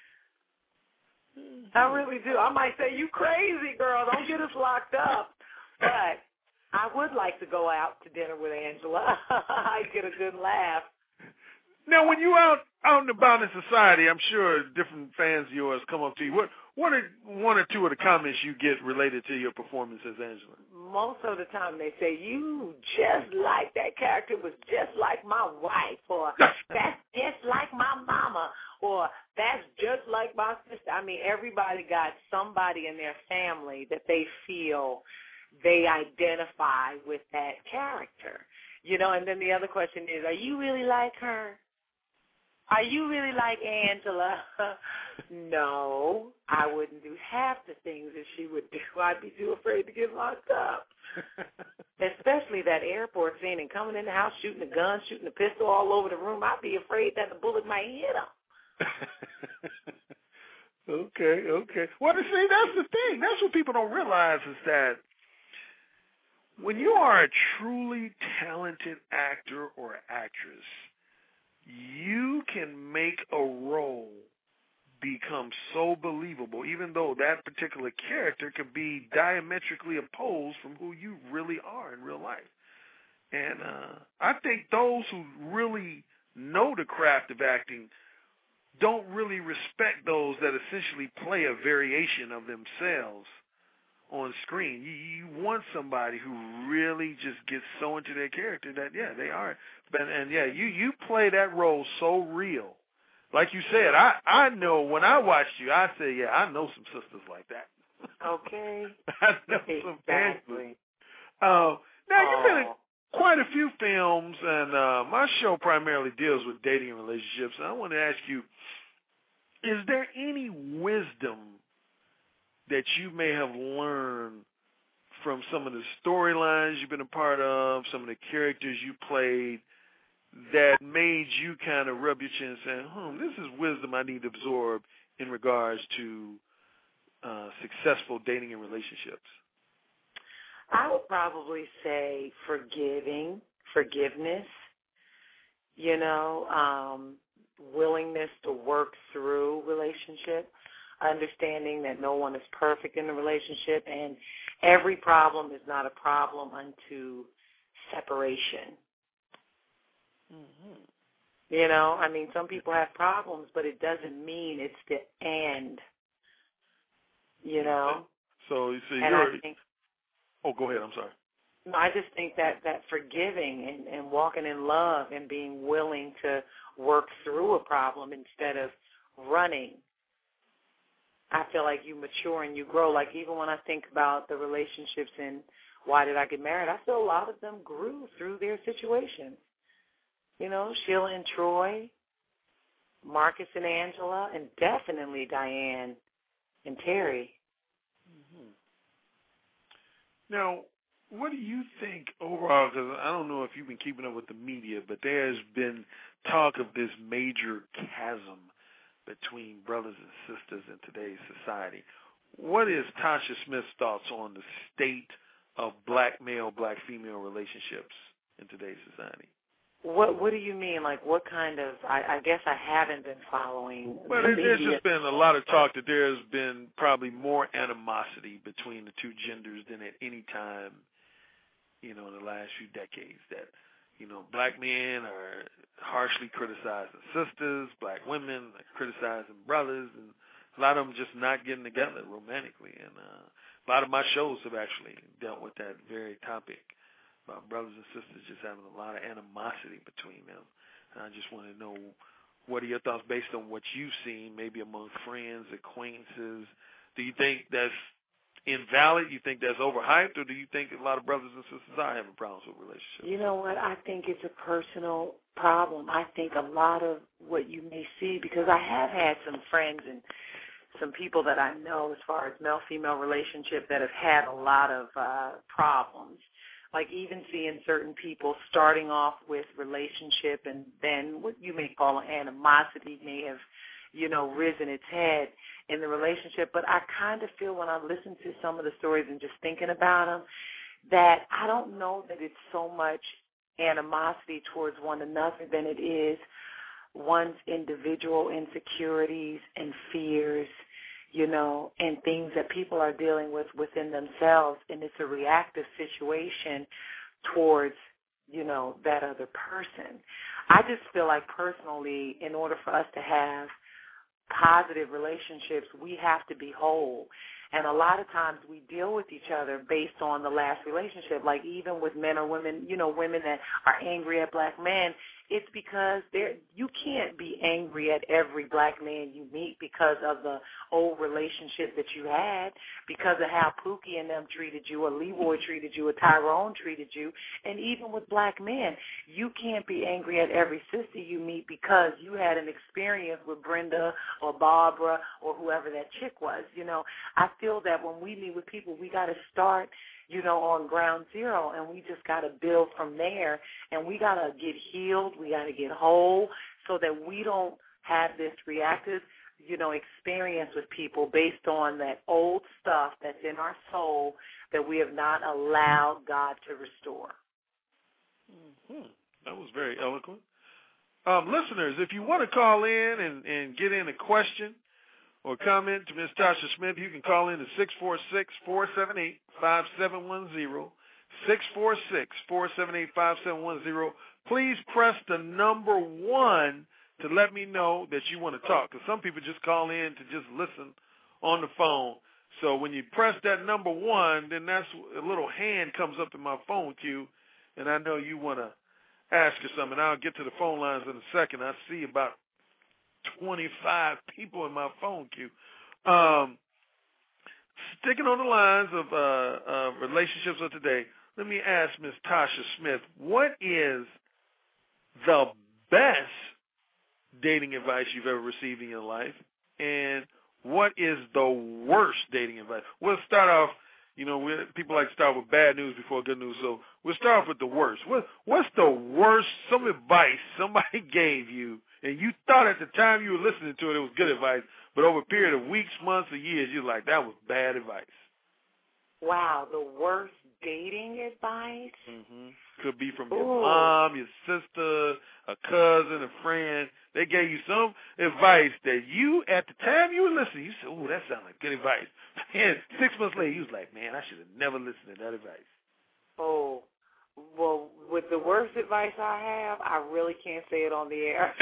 [SPEAKER 15] Mm-hmm. I really do. I might say, you crazy, girl. Don't get us locked up. But I would like to go out to dinner with Angela. I'd get a good laugh.
[SPEAKER 4] Now, when you out out and about in society, I'm sure different fans of yours come up to you. What what are one or two of the comments you get related to your performance as Angela?
[SPEAKER 15] Most of the time they say, you just like that character was just like my wife, or that's just like my mama, or that's just like my sister. I mean, everybody got somebody in their family that they feel they identify with that character. You know, and then the other question is, are you really like her? Are you really like Angela? No, I wouldn't do half the things that she would do. I'd be too afraid to get locked up. Especially that airport scene and coming in the house shooting a gun, shooting a pistol all over the room. I'd be afraid that the bullet might hit him.
[SPEAKER 4] Okay, okay. Well, see, that's the thing. That's what people don't realize is that when you are a truly talented actor or actress, you can make a role become so believable, even though that particular character could be diametrically opposed from who you really are in real life. And uh, I think those who really know the craft of acting don't really respect those that essentially play a variation of themselves on screen. You, you want somebody who really just gets so into their character that, yeah, they are. But, and, yeah, you, you play that role so real. Like you said, I, I know when I watched you, I say, yeah, I know some sisters like that.
[SPEAKER 15] Okay.
[SPEAKER 4] I know some exactly. Uh, now, you've been in quite a few films, and uh, my show primarily deals with dating and relationships. And I want to ask you, is there any wisdom that you may have learned from some of the storylines you've been a part of, some of the characters you played, that made you kind of rub your chin and say, hmm, this is wisdom I need to absorb in regards to uh, successful dating and relationships?
[SPEAKER 15] I would probably say forgiving, forgiveness. you know, um, willingness to work through relationship, understanding that no one is perfect in the relationship, and every problem is not a problem unto separation.
[SPEAKER 12] Mm-hmm.
[SPEAKER 15] You know, I mean, some people have problems, but it doesn't mean it's the end. You know?
[SPEAKER 4] So you see,
[SPEAKER 15] and
[SPEAKER 4] you're...
[SPEAKER 15] I think,
[SPEAKER 4] oh, go ahead, I'm sorry.
[SPEAKER 15] No, I just think that, that forgiving and, and walking in love and being willing to work through a problem instead of running, I feel like you mature and you grow. Like even when I think about the relationships and why did I get married, I feel a lot of them grew through their situations. You know, Sheila and Troy, Marcus and Angela, and definitely Diane and Terry.
[SPEAKER 4] Mm-hmm. Now, what do you think overall, because I don't know if you've been keeping up with the media, but there's been talk of this major chasm between brothers and sisters in today's society. What is Tasha Smith's thoughts on the state of black male, black female relationships in today's society?
[SPEAKER 15] What What do you mean? Like what kind of, I, I guess I haven't been following.
[SPEAKER 4] Well,
[SPEAKER 15] the
[SPEAKER 4] there's
[SPEAKER 15] media.
[SPEAKER 4] just been a lot of talk that there's been probably more animosity between the two genders than at any time, you know, in the last few decades, that, you know, black men are harshly criticizing sisters, black women are criticizing brothers, and a lot of them just not getting together romantically. And uh, a lot of my shows have actually dealt with that very topic, about brothers and sisters just having a lot of animosity between them. And I just want to know, what are your thoughts based on what you've seen, maybe among friends, acquaintances? Do you think that's invalid? You think that's overhyped, or do you think a lot of brothers and sisters are having problems with relationships?
[SPEAKER 15] You know what? I think it's a personal problem. I think a lot of what you may see, because I have had some friends and some people that I know as far as male-female relationship that have had a lot of uh, problems. Like even seeing certain people starting off with relationship and then what you may call an animosity may have, you know, risen its head in the relationship. But I kind of feel when I listen to some of the stories and just thinking about them that I don't know that it's so much animosity towards one another than it is one's individual insecurities and fears, you know, and things that people are dealing with within themselves, and it's a reactive situation towards, you know, that other person. I just feel like personally, in order for us to have positive relationships, we have to be whole. And a lot of times we deal with each other based on the last relationship, like even with men or women, you know, women that are angry at black men, it's because they're, you can't be angry at every black man you meet because of the old relationship that you had, because of how Pookie and them treated you, or Leroy treated you, or Tyrone treated you. And even with black men, you can't be angry at every sister you meet because you had an experience with Brenda or Barbara or whoever that chick was. You know, I feel that when we meet with people, we got to start, you know, on ground zero, and we just got to build from there, and we got to get healed, we got to get whole, so that we don't have this reactive, you know, experience with people based on that old stuff that's in our soul that we have not allowed God to restore.
[SPEAKER 4] Mm-hmm. That was very eloquent. Um, listeners, if you want to call in and, and get in a question or comment to Miz Tasha Smith, you can call in to six four six, four seven eight, five seven one zero, six four six, four seven eight, five seven one zero. Please press the number one to let me know that you want to talk, because some people just call in to just listen on the phone. So when you press that number one, then that's a little hand comes up in my phone queue, and I know you want to ask her something. I'll get to the phone lines in a second. I see about twenty-five people in my phone queue. Um, sticking on the lines of uh, uh, relationships of today, let me ask Miz Tasha Smith, what is the best dating advice you've ever received in your life, and what is the worst dating advice? We'll start off, you know, we people like to start with bad news before good news, so we'll start off with the worst. What, what's the worst, some advice somebody gave you, and you thought at the time you were listening to it, it was good advice, but over a period of weeks, months, or years, you're like, that was bad advice?
[SPEAKER 15] Wow, the worst dating advice.
[SPEAKER 4] Mm-hmm. Could be from
[SPEAKER 15] Ooh.
[SPEAKER 4] your mom, your sister, a cousin, a friend. They gave you some advice that you, at the time you were listening, you said, "Ooh, that sounds like good advice." And six months later, you was like, "Man, I should have never listened to that advice."
[SPEAKER 15] Oh, well, with the worst advice I have, I really can't say it on the air.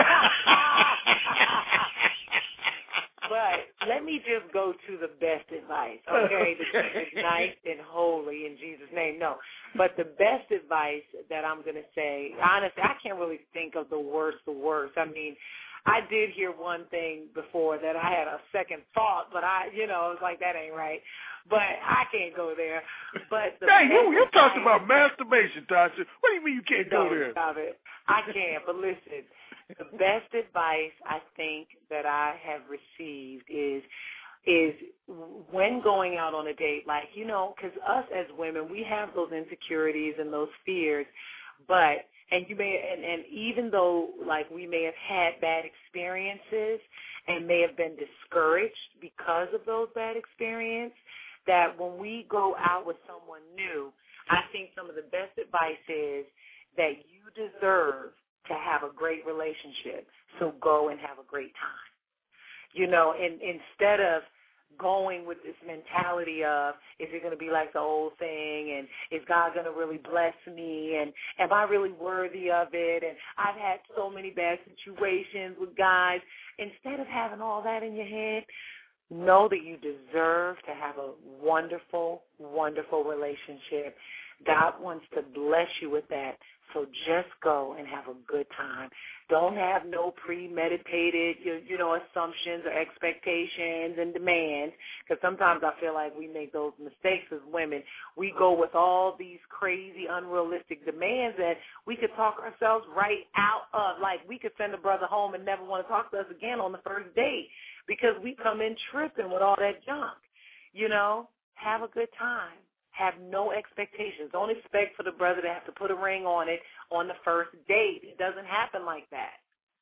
[SPEAKER 15] But let me just go to the best advice, okay? The keep it nice and holy in Jesus' name. No, but the best advice that I'm going to say, honestly, I can't really think of the worst, the worst. I mean, I did hear one thing before that I had a second thought, but I, you know, I was like, that ain't right. But I can't go there. But the
[SPEAKER 4] hey, you, you talked
[SPEAKER 15] advice,
[SPEAKER 4] about masturbation, Tasha. What do you mean you can't
[SPEAKER 15] no,
[SPEAKER 4] go there?
[SPEAKER 15] Stop it. I can't, but listen. The best advice I think that I have received is is when going out on a date, like, you know, because us as women, we have those insecurities and those fears, but, and you may, and, and even though, like, we may have had bad experiences and may have been discouraged because of those bad experiences, that when we go out with someone new, I think some of the best advice is that you deserve to have a great relationship, so go and have a great time. You know, and instead of going with this mentality of, is it going to be like the old thing, and is God going to really bless me, and am I really worthy of it, and I've had so many bad situations with guys. Instead of having all that in your head, know that you deserve to have a wonderful, wonderful relationship. God wants to bless you with that. So just go and have a good time. Don't have no premeditated, you, you know, assumptions or expectations and demands, because sometimes I feel like we make those mistakes as women. We go with all these crazy, unrealistic demands that we could talk ourselves right out of. Like, we could send a brother home and never want to talk to us again on the first date because we come in tripping with all that junk. You know, have a good time. Have no expectations. Don't expect for the brother to have to put a ring on it on the first date. It doesn't happen like that.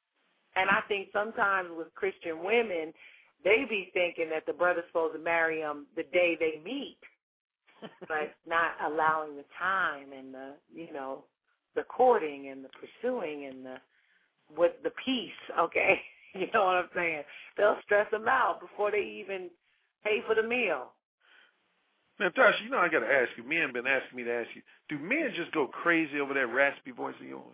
[SPEAKER 15] And I think sometimes with Christian women, they be thinking that the brother's supposed to marry them the day they meet, but not allowing the time and the, you know, the courting and the pursuing and the with the peace, okay? You know what I'm saying? They'll stress them out before they even pay for the meal.
[SPEAKER 4] Now, Tasha, you know I got to ask you. Men been asking me to ask you, do men just go crazy over that raspy voice of yours?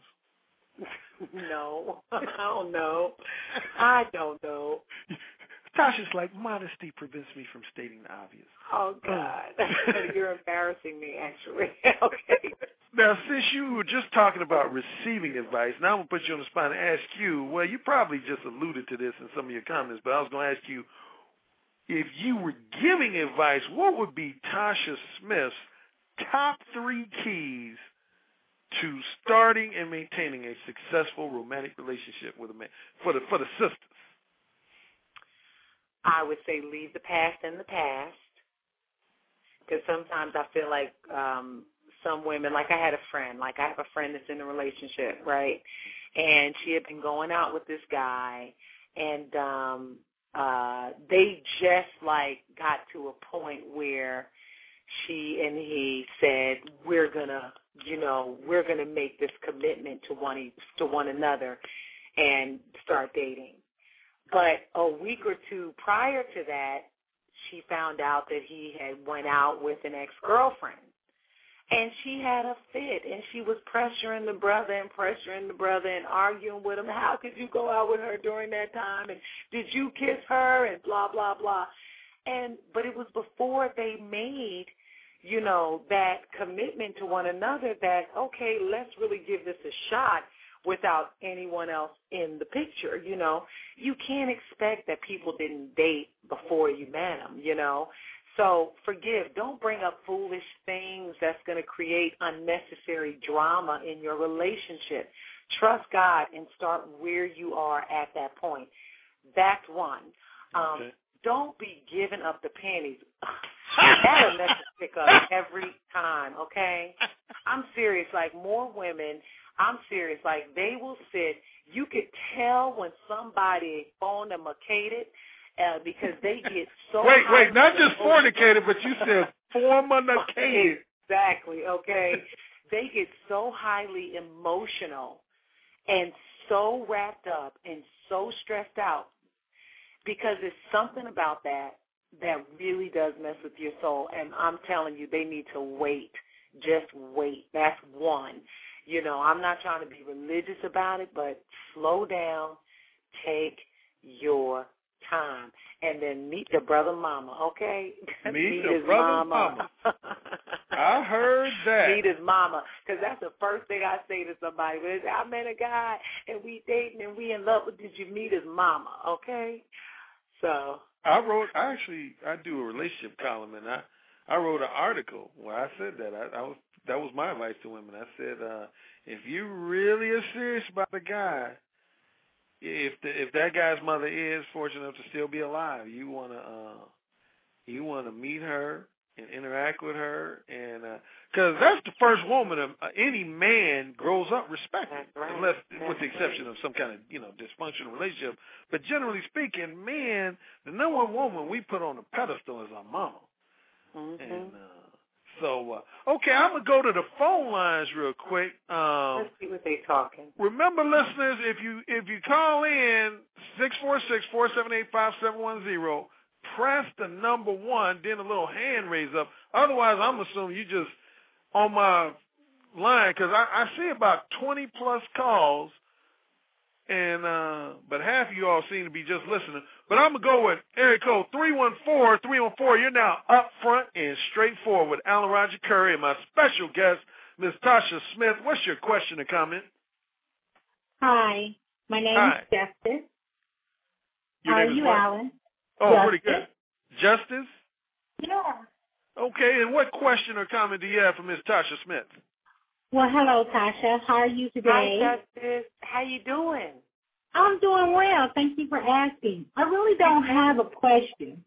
[SPEAKER 15] No. I don't know. I don't know.
[SPEAKER 12] Tasha's like, modesty prevents me from stating the obvious.
[SPEAKER 15] Oh, God. You're embarrassing me, actually. Okay.
[SPEAKER 4] Now, since you were just talking about receiving advice, now I'm going to put you on the spot and ask you, well, you probably just alluded to this in some of your comments, but I was going to ask you, if you were giving advice, what would be Tasha Smith's top three keys to starting and maintaining a successful romantic relationship with a man for the for the sisters?
[SPEAKER 15] I would say leave the past in the past, because sometimes I feel like um, some women, like I had a friend, like I have a friend that's in a relationship, right, and she had been going out with this guy, and um, Uh, they just, like, got to a point where she and he said, we're going to, you know, we're going to make this commitment to one, to one another and start dating. But a week or two prior to that, she found out that he had went out with an ex-girlfriend. And she had a fit, and she was pressuring the brother and pressuring the brother and arguing with him. How could you go out with her during that time? And did you kiss her? And blah, blah, blah. And but it was before they made, you know, that commitment to one another that, okay, let's really give this a shot without anyone else in the picture, you know. You can't expect that people didn't date before you met them, you know. So forgive. Don't bring up foolish things that's going to create unnecessary drama in your relationship. Trust God and start where you are at that point. That's one. Um, okay. Don't be giving up the panties. That'll mess the pick up every time, okay? I'm serious. Like, more women, I'm serious. Like, they will sit. You could tell when somebody fornicated, Uh, because they get so
[SPEAKER 4] wait,
[SPEAKER 15] high.
[SPEAKER 4] wait, not just fornicated, but you said fornicated.
[SPEAKER 15] Exactly, okay? They get so highly emotional and so wrapped up and so stressed out because there's something about that that really does mess with your soul. And I'm telling you, they need to wait. Just wait. That's one. You know, I'm not trying to be religious about it, but slow down, take your time, and then meet the brother mama, okay?
[SPEAKER 4] Meet,
[SPEAKER 15] meet
[SPEAKER 4] the
[SPEAKER 15] his
[SPEAKER 4] brother
[SPEAKER 15] mama.
[SPEAKER 4] mama. I heard that.
[SPEAKER 15] Meet his mama, because that's the first thing I say to somebody. When I met a guy, and we dating, and we in love, but did you meet his mama, okay? So
[SPEAKER 4] I wrote, I actually, I do a relationship column, and I, I wrote an article where I said that. I, I was that was my advice to women. I said, uh, if you really are serious about the guy, if the, if that guy's mother is fortunate enough to still be alive, you wanna uh, you wanna meet her and interact with her, and because uh, that's the first woman of uh, any man grows up respecting,
[SPEAKER 15] right.
[SPEAKER 4] unless
[SPEAKER 15] that's
[SPEAKER 4] with the exception
[SPEAKER 15] right.
[SPEAKER 4] of some kind of you know dysfunctional relationship. But generally speaking, man, the number one woman we put on the pedestal is our mama.
[SPEAKER 15] Mm-hmm.
[SPEAKER 4] And uh, so, uh, okay, I'm gonna go to the phone lines real quick. Um,
[SPEAKER 15] Let's see what they talking.
[SPEAKER 4] Remember, listeners, if you if you call in six four six, four seven eight, five seven one zero, press the number one, then a little hand raise up. Otherwise, I'm assuming you just on my line because I, I see about twenty plus calls, and uh, but half of you all seem to be just listening. But I'm gonna go with area code three one four, three one four. You're now up front and straightforward with Alan Roger Curry and my special guest, Miz Tasha Smith. What's your question or comment?
[SPEAKER 16] Hi, my name
[SPEAKER 4] Hi.
[SPEAKER 16] is Justice.
[SPEAKER 4] Your
[SPEAKER 16] How
[SPEAKER 4] name
[SPEAKER 16] are
[SPEAKER 4] is
[SPEAKER 16] you,
[SPEAKER 4] what?
[SPEAKER 16] Alan?
[SPEAKER 4] Oh,
[SPEAKER 16] Justice.
[SPEAKER 4] pretty good. Justice?
[SPEAKER 16] Yeah.
[SPEAKER 4] Okay, and what question or comment do you have for Miz Tasha Smith?
[SPEAKER 16] Well, hello, Tasha. How are you today?
[SPEAKER 15] Hi, Justice. How you doing?
[SPEAKER 16] I'm doing well. Thank you for asking. I really don't have a question.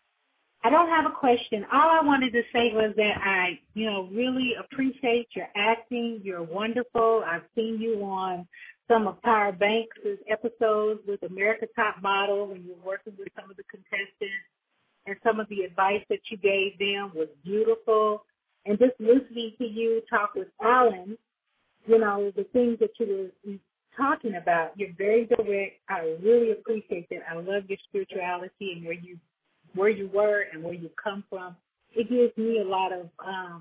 [SPEAKER 16] I don't have a question. All I wanted to say was that I, you know, really appreciate your acting. You're wonderful. I've seen you on some of Tyra Banks' episodes with America Top Model when you were working with some of the contestants, and some of the advice that you gave them was beautiful. And just listening to you talk with Alan, you know, the things that you were talking about, you're very direct. I really appreciate that. I love your spirituality and where you where you were and where you come from. It gives me a lot of, um,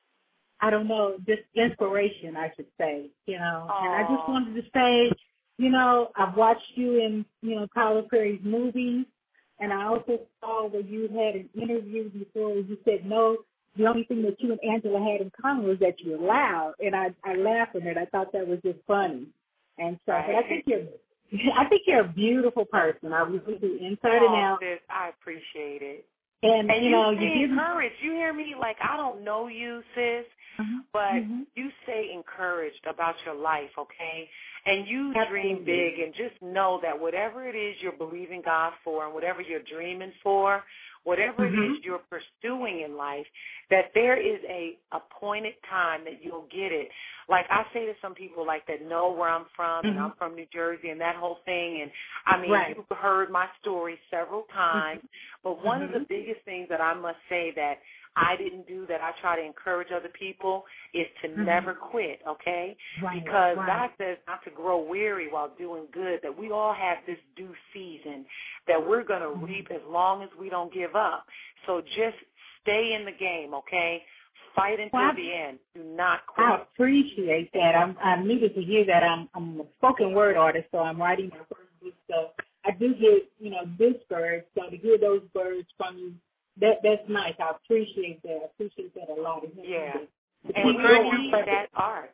[SPEAKER 16] I don't know, just inspiration, I should say, you know.
[SPEAKER 15] Aww.
[SPEAKER 16] And I just wanted to say, you know, I've watched you in, you know, Tyler Perry's movies, and I also saw where you had an interview before where you said, no, the only thing that you and Angela had in common was that you were loud. And I, I laughed at it. I thought that was just funny. And so,
[SPEAKER 15] right.
[SPEAKER 16] but I think you're I think you're a beautiful person. I really do, inside
[SPEAKER 15] oh,
[SPEAKER 16] and out.
[SPEAKER 15] Sis, I appreciate it.
[SPEAKER 16] And,
[SPEAKER 15] and
[SPEAKER 16] you
[SPEAKER 15] you
[SPEAKER 16] know,
[SPEAKER 15] stay
[SPEAKER 16] you give
[SPEAKER 15] encouraged. You hear me? Like, I don't know you, sis,
[SPEAKER 16] mm-hmm.
[SPEAKER 15] but
[SPEAKER 16] mm-hmm.
[SPEAKER 15] you stay encouraged about your life, okay? And you
[SPEAKER 16] Absolutely.
[SPEAKER 15] dream big, and just know that whatever it is you're believing God for and whatever you're dreaming for, whatever
[SPEAKER 16] mm-hmm.
[SPEAKER 15] it is you're pursuing in life, that there is a appointed time that you'll get it. Like I say to some people like that know where I'm from,
[SPEAKER 16] mm-hmm.
[SPEAKER 15] and I'm from New Jersey and that whole thing. And, I mean,
[SPEAKER 16] right.
[SPEAKER 15] you've heard my story several times. But one
[SPEAKER 16] mm-hmm.
[SPEAKER 15] of the biggest things that I must say that I didn't do that I try to encourage other people is to
[SPEAKER 16] mm-hmm.
[SPEAKER 15] never quit, okay?
[SPEAKER 16] Right.
[SPEAKER 15] Because
[SPEAKER 16] right.
[SPEAKER 15] God says not to grow weary while doing good, that we all have this due season that we're going to
[SPEAKER 16] mm-hmm.
[SPEAKER 15] reap as long as we don't give up. So just stay in the game, okay? Fight until
[SPEAKER 16] well,
[SPEAKER 15] the end. Do not quit.
[SPEAKER 16] I appreciate that. I'm, I needed to hear that. I'm, I'm a spoken word artist, so I'm writing my first book. So I do get, you know, discouraged. So to hear those words from you, that that's nice. I appreciate that. I appreciate that a lot.
[SPEAKER 15] Yeah.
[SPEAKER 16] But
[SPEAKER 15] and we need that art.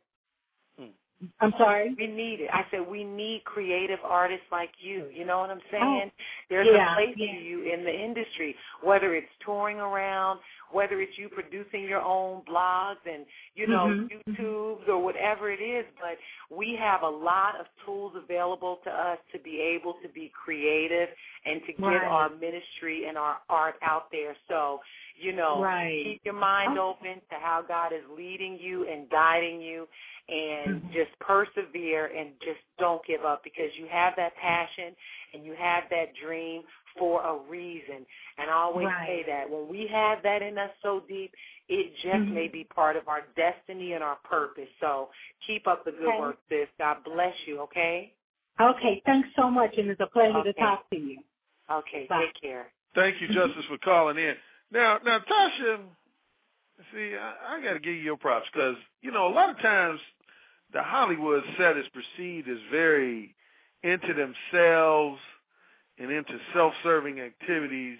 [SPEAKER 16] I'm sorry?
[SPEAKER 15] We need it. I said we need creative artists like you. You know what I'm saying?
[SPEAKER 16] Oh,
[SPEAKER 15] There's
[SPEAKER 16] yeah,
[SPEAKER 15] a place
[SPEAKER 16] yeah.
[SPEAKER 15] for you in the industry, whether it's touring around, whether it's you producing your own blogs and, you know,
[SPEAKER 16] mm-hmm.
[SPEAKER 15] YouTubes or whatever it is. But we have a lot of tools available to us to be able to be creative and to get
[SPEAKER 16] right.
[SPEAKER 15] our ministry and our art out there. So, You know,
[SPEAKER 16] right.
[SPEAKER 15] keep your mind open to how God is leading you and guiding you, and mm-hmm. just persevere and just don't give up, because you have that passion and you have that dream for a reason. And I always
[SPEAKER 16] right.
[SPEAKER 15] say that when we have that in us so deep, it just mm-hmm. may be part of our destiny and our purpose. So keep up the good
[SPEAKER 16] okay.
[SPEAKER 15] work, sis. God bless you, okay?
[SPEAKER 16] Okay, thanks so much, and it's a pleasure
[SPEAKER 15] okay.
[SPEAKER 16] to talk to you.
[SPEAKER 15] Okay,
[SPEAKER 16] Bye.
[SPEAKER 15] take care.
[SPEAKER 4] Thank you, Justice, for calling in. Now, now, Tasha, see, I, I got to give you your props, because, you know, a lot of times the Hollywood set is perceived as very into themselves and into self-serving activities.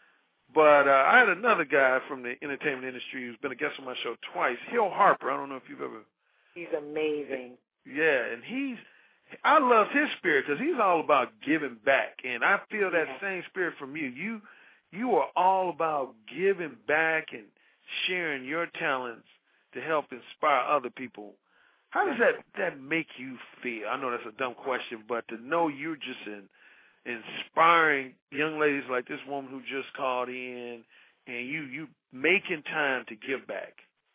[SPEAKER 4] But uh, I had another guy from the entertainment industry who's been a guest on my show twice, Hill Harper. I don't know if you've ever.
[SPEAKER 15] He's amazing.
[SPEAKER 4] Yeah, and he's, I love his spirit because he's all about giving back. And I feel that yeah. same spirit from you. You, you are all about giving back and sharing your talents to help inspire other people. How does that, that make you feel? I know that's a dumb question, but to know you're just in, inspiring young ladies like this woman who just called in, and you, you making time to give back.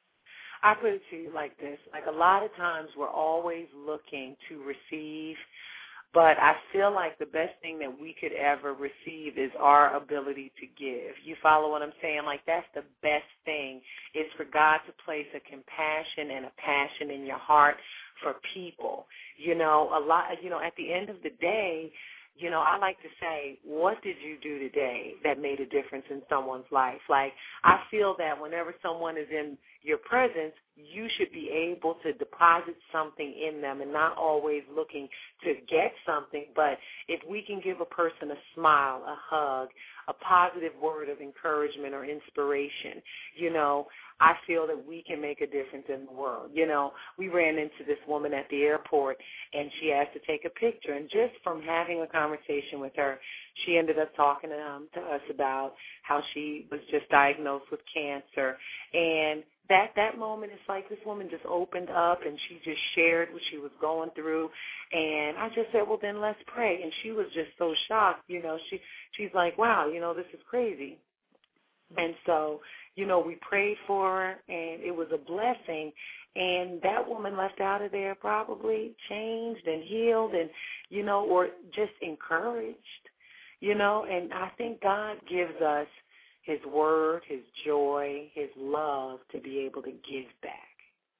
[SPEAKER 15] I put it to you like this. Like, a lot of times we're always looking to receive, but I feel like the best thing that we could ever receive is our ability to give. You follow what I'm saying? Like, that's the best thing, is for God to place a compassion and a passion in your heart for people. You know, a lot, you know, at the end of the day, you know, I like to say, what did you do today that made a difference in someone's life? Like, I feel that whenever someone is in your presence, you should be able to deposit something in them and not always looking to get something. But if we can give a person a smile, a hug, a positive word of encouragement or inspiration, you know, I feel that we can make a difference in the world. You know, we ran into this woman at the airport, and she asked to take a picture. And just from having a conversation with her, she ended up talking um, to us about how she was just diagnosed with cancer. And that that moment, it's like this woman just opened up, and she just shared what she was going through. And I just said, well, then let's pray. And she was just so shocked. You know, she she's like, wow, you know, this is crazy. And so, you know, we prayed for her, and it was a blessing. And that woman left out of there probably changed and healed and, you know, or just encouraged, you know. And I think God gives us his word, his joy, his love to be able to give back.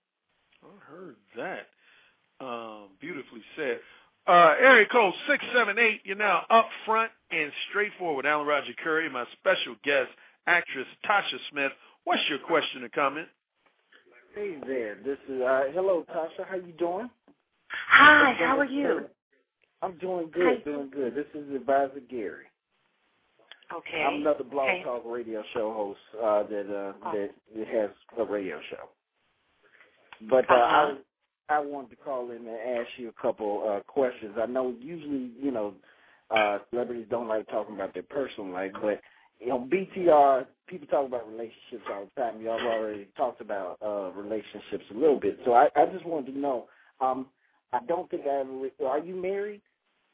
[SPEAKER 4] I heard that. Um, beautifully said. Uh, area code six seven eight, you're now up front and straightforward. Alan Roger Curry, my special guest, actress Tasha Smith. What's your question or comment?
[SPEAKER 17] Hey there. This is uh, hello, Tasha. How you doing?
[SPEAKER 15] Hi. How are you?
[SPEAKER 17] I'm doing good. Hi. Doing good. This is Advisor Gary.
[SPEAKER 15] Okay.
[SPEAKER 17] I'm another Blog
[SPEAKER 15] okay.
[SPEAKER 17] Talk radio show host uh, that uh, oh. that, that has a radio show. But uh,
[SPEAKER 15] uh-huh.
[SPEAKER 17] I I wanted to call in and ask you a couple uh, questions. I know usually you know uh, celebrities don't like talking about their personal life, but you know, B T R, people talk about relationships all the time. Y'all already talked about uh, relationships a little bit. So I, I just wanted to know, um, I don't think I ever, are you married?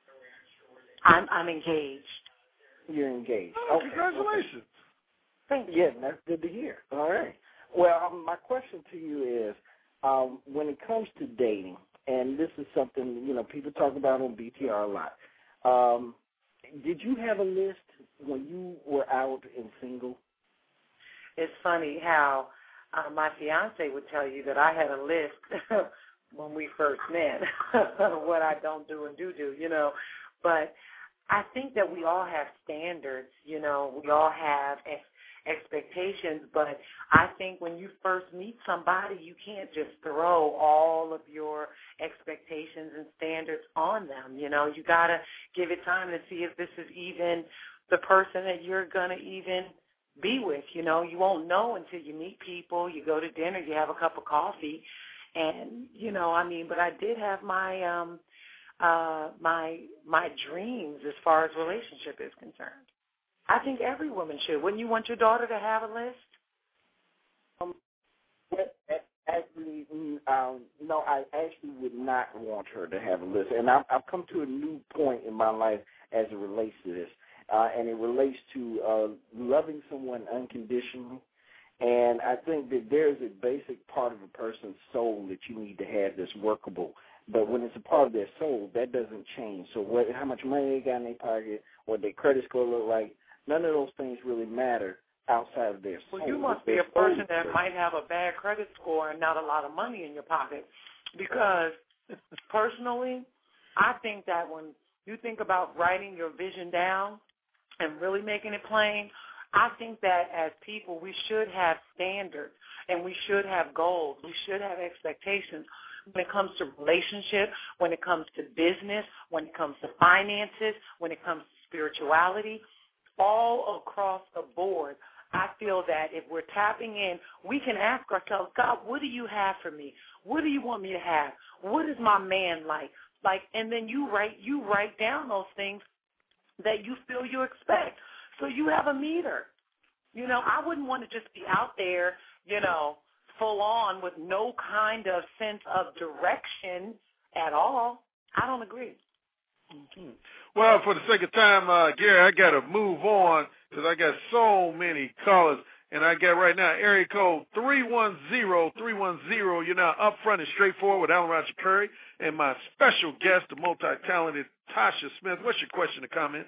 [SPEAKER 15] I'm I'm engaged.
[SPEAKER 17] You're engaged.
[SPEAKER 4] Oh,
[SPEAKER 17] okay.
[SPEAKER 4] Congratulations.
[SPEAKER 15] Thank you.
[SPEAKER 17] Yeah, that's good to hear. All right. Well, um, my question to you is, um, when it comes to dating, and this is something, you know, people talk about on B T R a lot, um, did you have a list when you were out and single?
[SPEAKER 15] It's funny how uh, my fiance would tell you that I had a list when we first met, what I don't do and do do, you know. But I think that we all have standards, you know. We all have ex- expectations, but I think when you first meet somebody, you can't just throw all of your expectations and standards on them, you know. You got to give it time to see if this is even the person that you're going to even be with, you know. You won't know until you meet people, you go to dinner, you have a cup of coffee, and, you know, I mean, but I did have my um, uh, my my dreams as far as relationship is concerned. I think every woman should. Wouldn't you want your daughter to have a list?
[SPEAKER 17] Um, actually, um, no, I actually would not want her to have a list. And I've, I've come to a new point in my life as it relates to this. uh, and it relates to uh, loving someone unconditionally. And I think that there's a basic part of a person's soul that you need to have that's workable. But when it's a part of their soul, that doesn't change. So what, how much money they got in their pocket, what their credit score look like, none of those things really matter outside of their soul.
[SPEAKER 15] Well, you must be a person that might have a bad credit score and not a lot of money in your pocket. Because personally, I think that when you think about writing your vision down and really making it plain, I think that as people, we should have standards and we should have goals. We should have expectations when it comes to relationships, when it comes to business, when it comes to finances, when it comes to spirituality, all across the board. I feel that if we're tapping in, we can ask ourselves, God, what do you have for me? What do you want me to have? What is my man like? Like, and then you write you write down those things that you feel you expect. So you have a meter. You know, I wouldn't want to just be out there, you know, full on with no kind of sense of direction at all. I don't agree.
[SPEAKER 4] Mm-hmm. Well, for the sake of time, uh, Gary, I got to move on because I got so many callers. And I got right now area code three one zero, three one zero. You're now up front and straightforward with Alan Roger Curry and my special guest, the multi-talented Tasha Smith. What's your question or comment?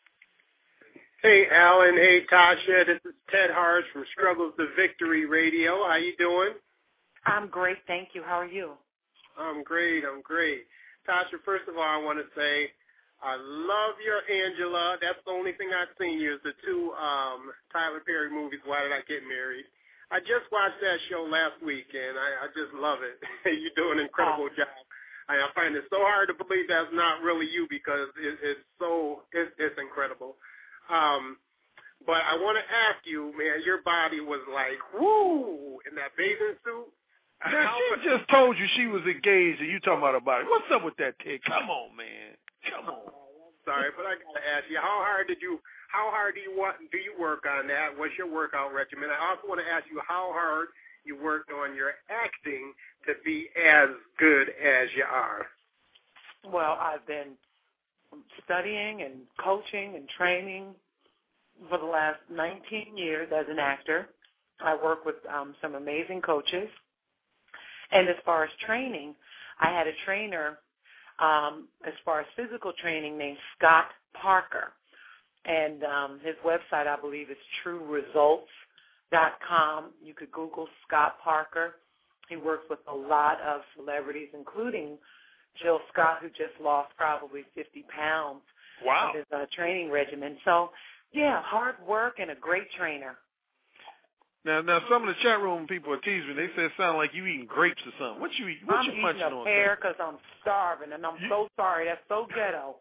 [SPEAKER 18] Hey, Alan. Hey, Tasha. This is Ted Harsh from Struggles to Victory Radio. How you doing?
[SPEAKER 15] I'm great, thank you. How are you?
[SPEAKER 18] I'm great. I'm great. Tasha, first of all, I want to say I love your Angela. That's the only thing I've seen you is the two um, Tyler Perry movies, Why Did I Get Married? I just watched that show last week, and I, I just love it. You do an incredible oh. job. I, I find it so hard to believe that's not really you because it, it's so it, it's incredible. Um, but I want to ask you, man, your body was like, woo, in that bathing suit.
[SPEAKER 4] Now, she just told you she was engaged, and you talking about her body. What's up with that, Ted? Come on, man. Come on.
[SPEAKER 18] Sorry, but I gotta ask you, how hard did you? How hard do you want? Do you work on that? What's your workout regimen? I also want to ask you how hard you worked on your acting to be as good as you are.
[SPEAKER 15] Well, I've been studying and coaching and training for the last nineteen years as an actor. I work with um, some amazing coaches. And as far as training, I had a trainer, um, as far as physical training, named Scott Parker. And um, his website, I believe, is true results dot com. You could Google Scott Parker. He works with a lot of celebrities, including Jill Scott, who just lost probably fifty pounds.
[SPEAKER 4] Wow.
[SPEAKER 15] With his uh, training regimen. So, yeah, hard work and a great trainer.
[SPEAKER 4] Now, now, some of the chat room people are teasing me. They say it sounds like you eating grapes or something. What you eat? What
[SPEAKER 15] I'm
[SPEAKER 4] you
[SPEAKER 15] eating
[SPEAKER 4] munching
[SPEAKER 15] a
[SPEAKER 4] on?
[SPEAKER 15] pear because I'm starving, and I'm
[SPEAKER 4] you...
[SPEAKER 15] so sorry. That's so ghetto.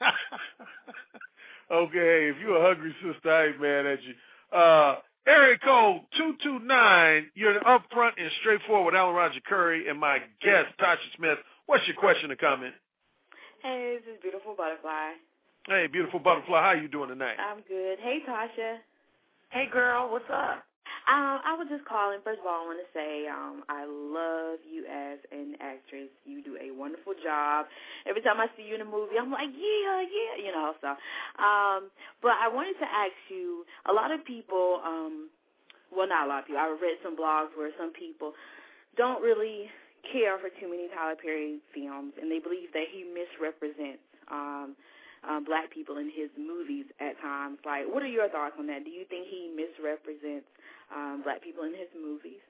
[SPEAKER 4] Okay, if you're a hungry sister, I ain't mad at you. Uh, area code two two nine. You're up front and straightforward with Alan Roger Curry and my guest, Tasha Smith. What's your question or comment?
[SPEAKER 19] Hey, this is Beautiful Butterfly.
[SPEAKER 4] Hey, Beautiful Butterfly. How you doing tonight?
[SPEAKER 19] I'm good. Hey, Tasha.
[SPEAKER 15] Hey, girl. What's up?
[SPEAKER 19] Um, I was just calling. First of all, I want to say um, I love you as an actress. You do a wonderful job. Every time I see you in a movie, I'm like, yeah, yeah, you know. So, um, but I wanted to ask you, a lot of people, um, well, not a lot of people. I read some blogs where some people don't really care for too many Tyler Perry films, and they believe that he misrepresents um, um, black people in his movies at times. Like, what are your thoughts on that? Do you think he misrepresents Um, black people in his movies?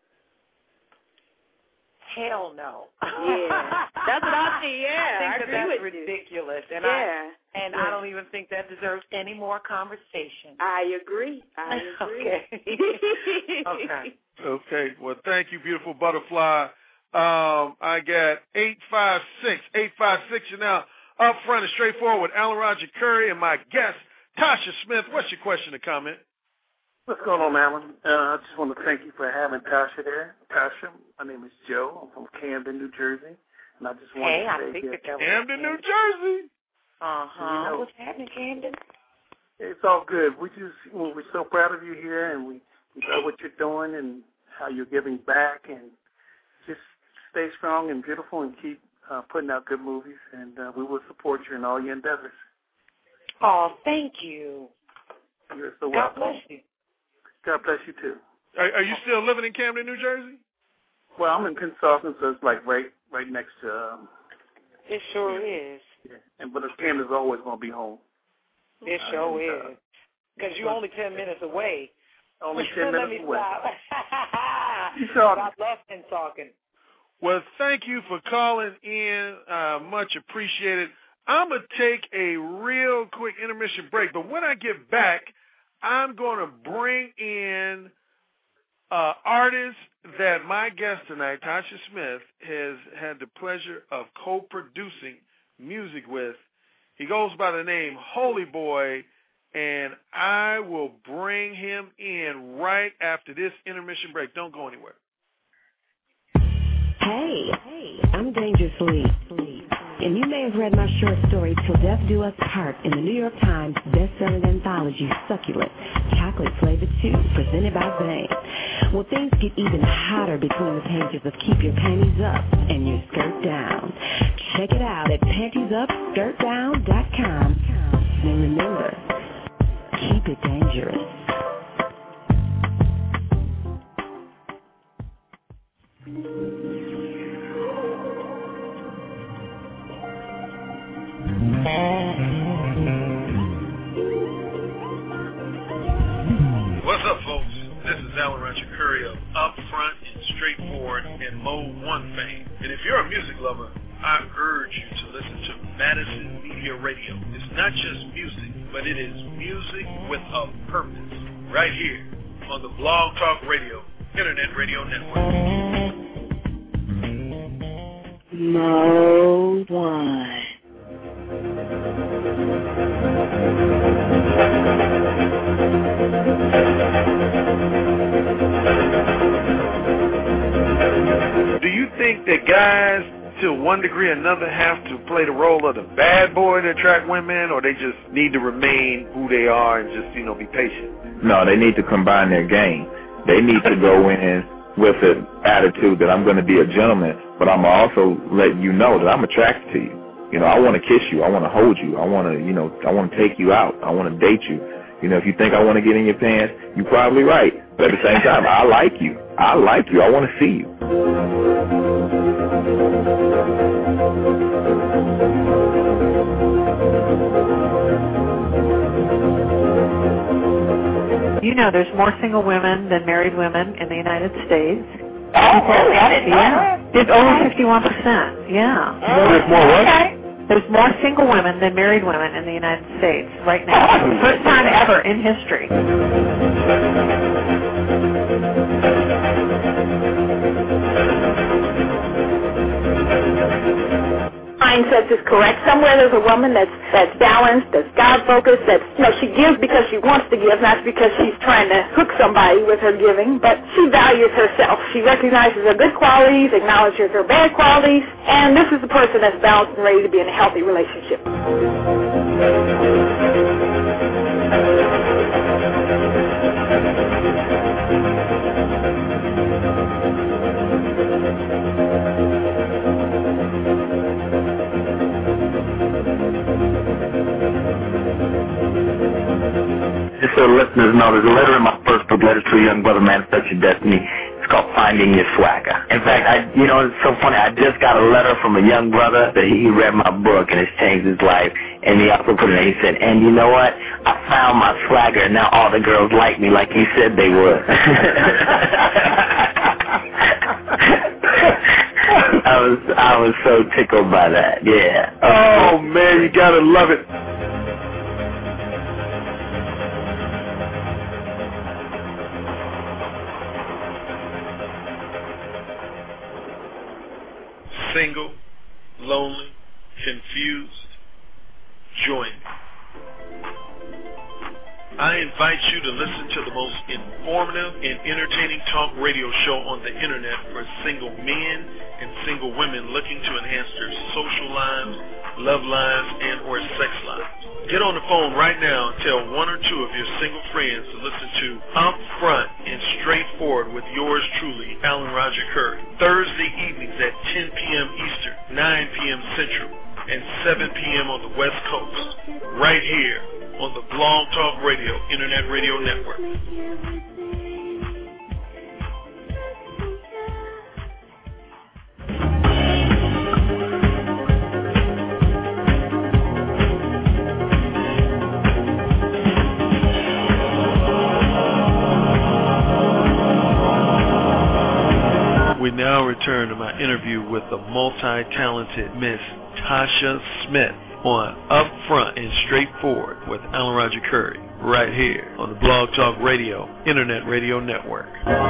[SPEAKER 15] Hell no.
[SPEAKER 19] Yeah, that's what I see. Yeah,
[SPEAKER 15] I think
[SPEAKER 19] I
[SPEAKER 15] that
[SPEAKER 19] agree
[SPEAKER 15] that's
[SPEAKER 19] with
[SPEAKER 15] ridiculous,
[SPEAKER 19] you.
[SPEAKER 15] and
[SPEAKER 19] yeah,
[SPEAKER 15] I and
[SPEAKER 19] yeah.
[SPEAKER 15] I don't even think that deserves any more conversation.
[SPEAKER 19] I agree. I agree.
[SPEAKER 15] Okay.
[SPEAKER 4] okay. Okay. Well, thank you, Beautiful Butterfly. Um, I got eight five six, eight five six. You're now up front and straightforward with Alan Roger Curry and my guest, Tasha Smith. What's your question or comment?
[SPEAKER 20] What's going on, Alan? Uh, I just want to thank you for having Tasha there. Tasha, my name is Joe. I'm from Camden, New Jersey, and I just want
[SPEAKER 15] hey,
[SPEAKER 20] to
[SPEAKER 15] I
[SPEAKER 20] say
[SPEAKER 15] think
[SPEAKER 20] that
[SPEAKER 15] that
[SPEAKER 4] Camden, New Jersey.
[SPEAKER 15] Uh huh.
[SPEAKER 20] You know,
[SPEAKER 15] What's happening, Camden?
[SPEAKER 20] It's all good. We just well, we're so proud of you here, and we we love what you're doing and how you're giving back, and just stay strong and beautiful, and keep uh, putting out good movies, and uh, we will support you in all your endeavors.
[SPEAKER 15] Oh, thank you.
[SPEAKER 20] You're so
[SPEAKER 15] God
[SPEAKER 20] welcome.
[SPEAKER 15] bless you.
[SPEAKER 20] God bless you, too.
[SPEAKER 4] Are, are you still living in Camden, New Jersey?
[SPEAKER 20] Well, I'm in Pennsauken, so it's like right right next to... Um,
[SPEAKER 15] it sure is.
[SPEAKER 20] Yeah. And But Camden's always going to be home.
[SPEAKER 15] It
[SPEAKER 20] uh,
[SPEAKER 15] sure
[SPEAKER 20] and,
[SPEAKER 15] is. Because you're only ten minutes away.
[SPEAKER 20] Only ten
[SPEAKER 15] Let
[SPEAKER 20] minutes
[SPEAKER 15] me
[SPEAKER 20] away.
[SPEAKER 15] Stop. I love Pennsauken.
[SPEAKER 4] Well, thank you for calling in. Uh, much appreciated. I'm going to take a real quick intermission break, but when I get back, I'm going to bring in uh, artist that my guest tonight, Tasha Smith, has had the pleasure of co-producing music with. He goes by the name Holy Boy, and I will bring him in right after this intermission break. Don't go anywhere.
[SPEAKER 10] Hey, hey, I'm Dangerously, and you may have read my short story, Till Death Do Us Part, in the New York Times best-selling anthology, Succulent, Chocolate Flavored Chew, presented by Bang. Well, things get even hotter between the pages of Keep Your Panties Up and Your Skirt Down. Check it out at panties up skirt down dot com. And remember, keep it dangerous.
[SPEAKER 4] What's up, folks? This is Alan Roger Curry of Upfront and Straightforward and Mode one fame. And if you're a music lover, I urge you to listen to Madison Media Radio. It's not just music, but it is music with a purpose. Right here on the Blog Talk Radio, Internet Radio Network.
[SPEAKER 6] Mode one.
[SPEAKER 4] Do you think that guys, to one degree or another, have to play the role of the bad boy to attract women, or they just need to remain who they are and just, you know, be patient?
[SPEAKER 21] No, they need to combine their game. They need to go in with an attitude that I'm going to be a gentleman, but I'm also letting you know that I'm attracted to you. You know, I want to kiss you. I want to hold you. I want to, you know, I want to take you out. I want to date you. You know, if you think I want to get in your pants, you're probably right. But at the same time, I like you. I like you. I want to see you.
[SPEAKER 22] You know, there's more single women than married women in the United States.
[SPEAKER 6] Oh, really? I didn't know
[SPEAKER 22] yeah.
[SPEAKER 6] that.
[SPEAKER 22] It's over fifty-one percent. Yeah.
[SPEAKER 6] Oh, there's more what? Okay.
[SPEAKER 22] There's more single women than married women in the United States right now. First time ever in history.
[SPEAKER 23] Mindset is correct. Somewhere there's a woman that's that's balanced, that's God focused, that's you know she gives because she wants to give, not because she's trying to hook somebody with her giving. But she values herself. She recognizes her good qualities, acknowledges her bad qualities, and this is the person that's balanced and ready to be in a healthy relationship.
[SPEAKER 24] Just so the listeners know, there's a letter in my first book, Letters to a Young Brother, Manifest Your Destiny. It's called Finding Your Swagger. In fact, I, you know, it's so funny. I just got a letter from a young brother that he read my book and it's changed his life. And he also put it in, he said, and you know what? I found my swagger and now all the girls like me like you said they would. I was, I was so tickled by that. Yeah.
[SPEAKER 4] Oh, man, you gotta love it. Single, lonely, confused, join me. I invite you to listen to the most informative and entertaining talk radio show on the internet for single men and single women looking to enhance their social lives, love lives, and or sex lives. Get on the phone right now and tell one or two of your single friends to listen to Upfront and Straightforward with yours truly, Alan Roger Curry. Thursday evenings at ten p.m. Eastern, nine p.m. Central, and seven p.m. on the West Coast. Right here on the Blog Talk Radio Internet Radio Network. We now return to my interview with the multi-talented Miss Tasha Smith on Upfront and Straightforward with Alan Roger Curry, right here on the Blog Talk Radio Internet Radio Network.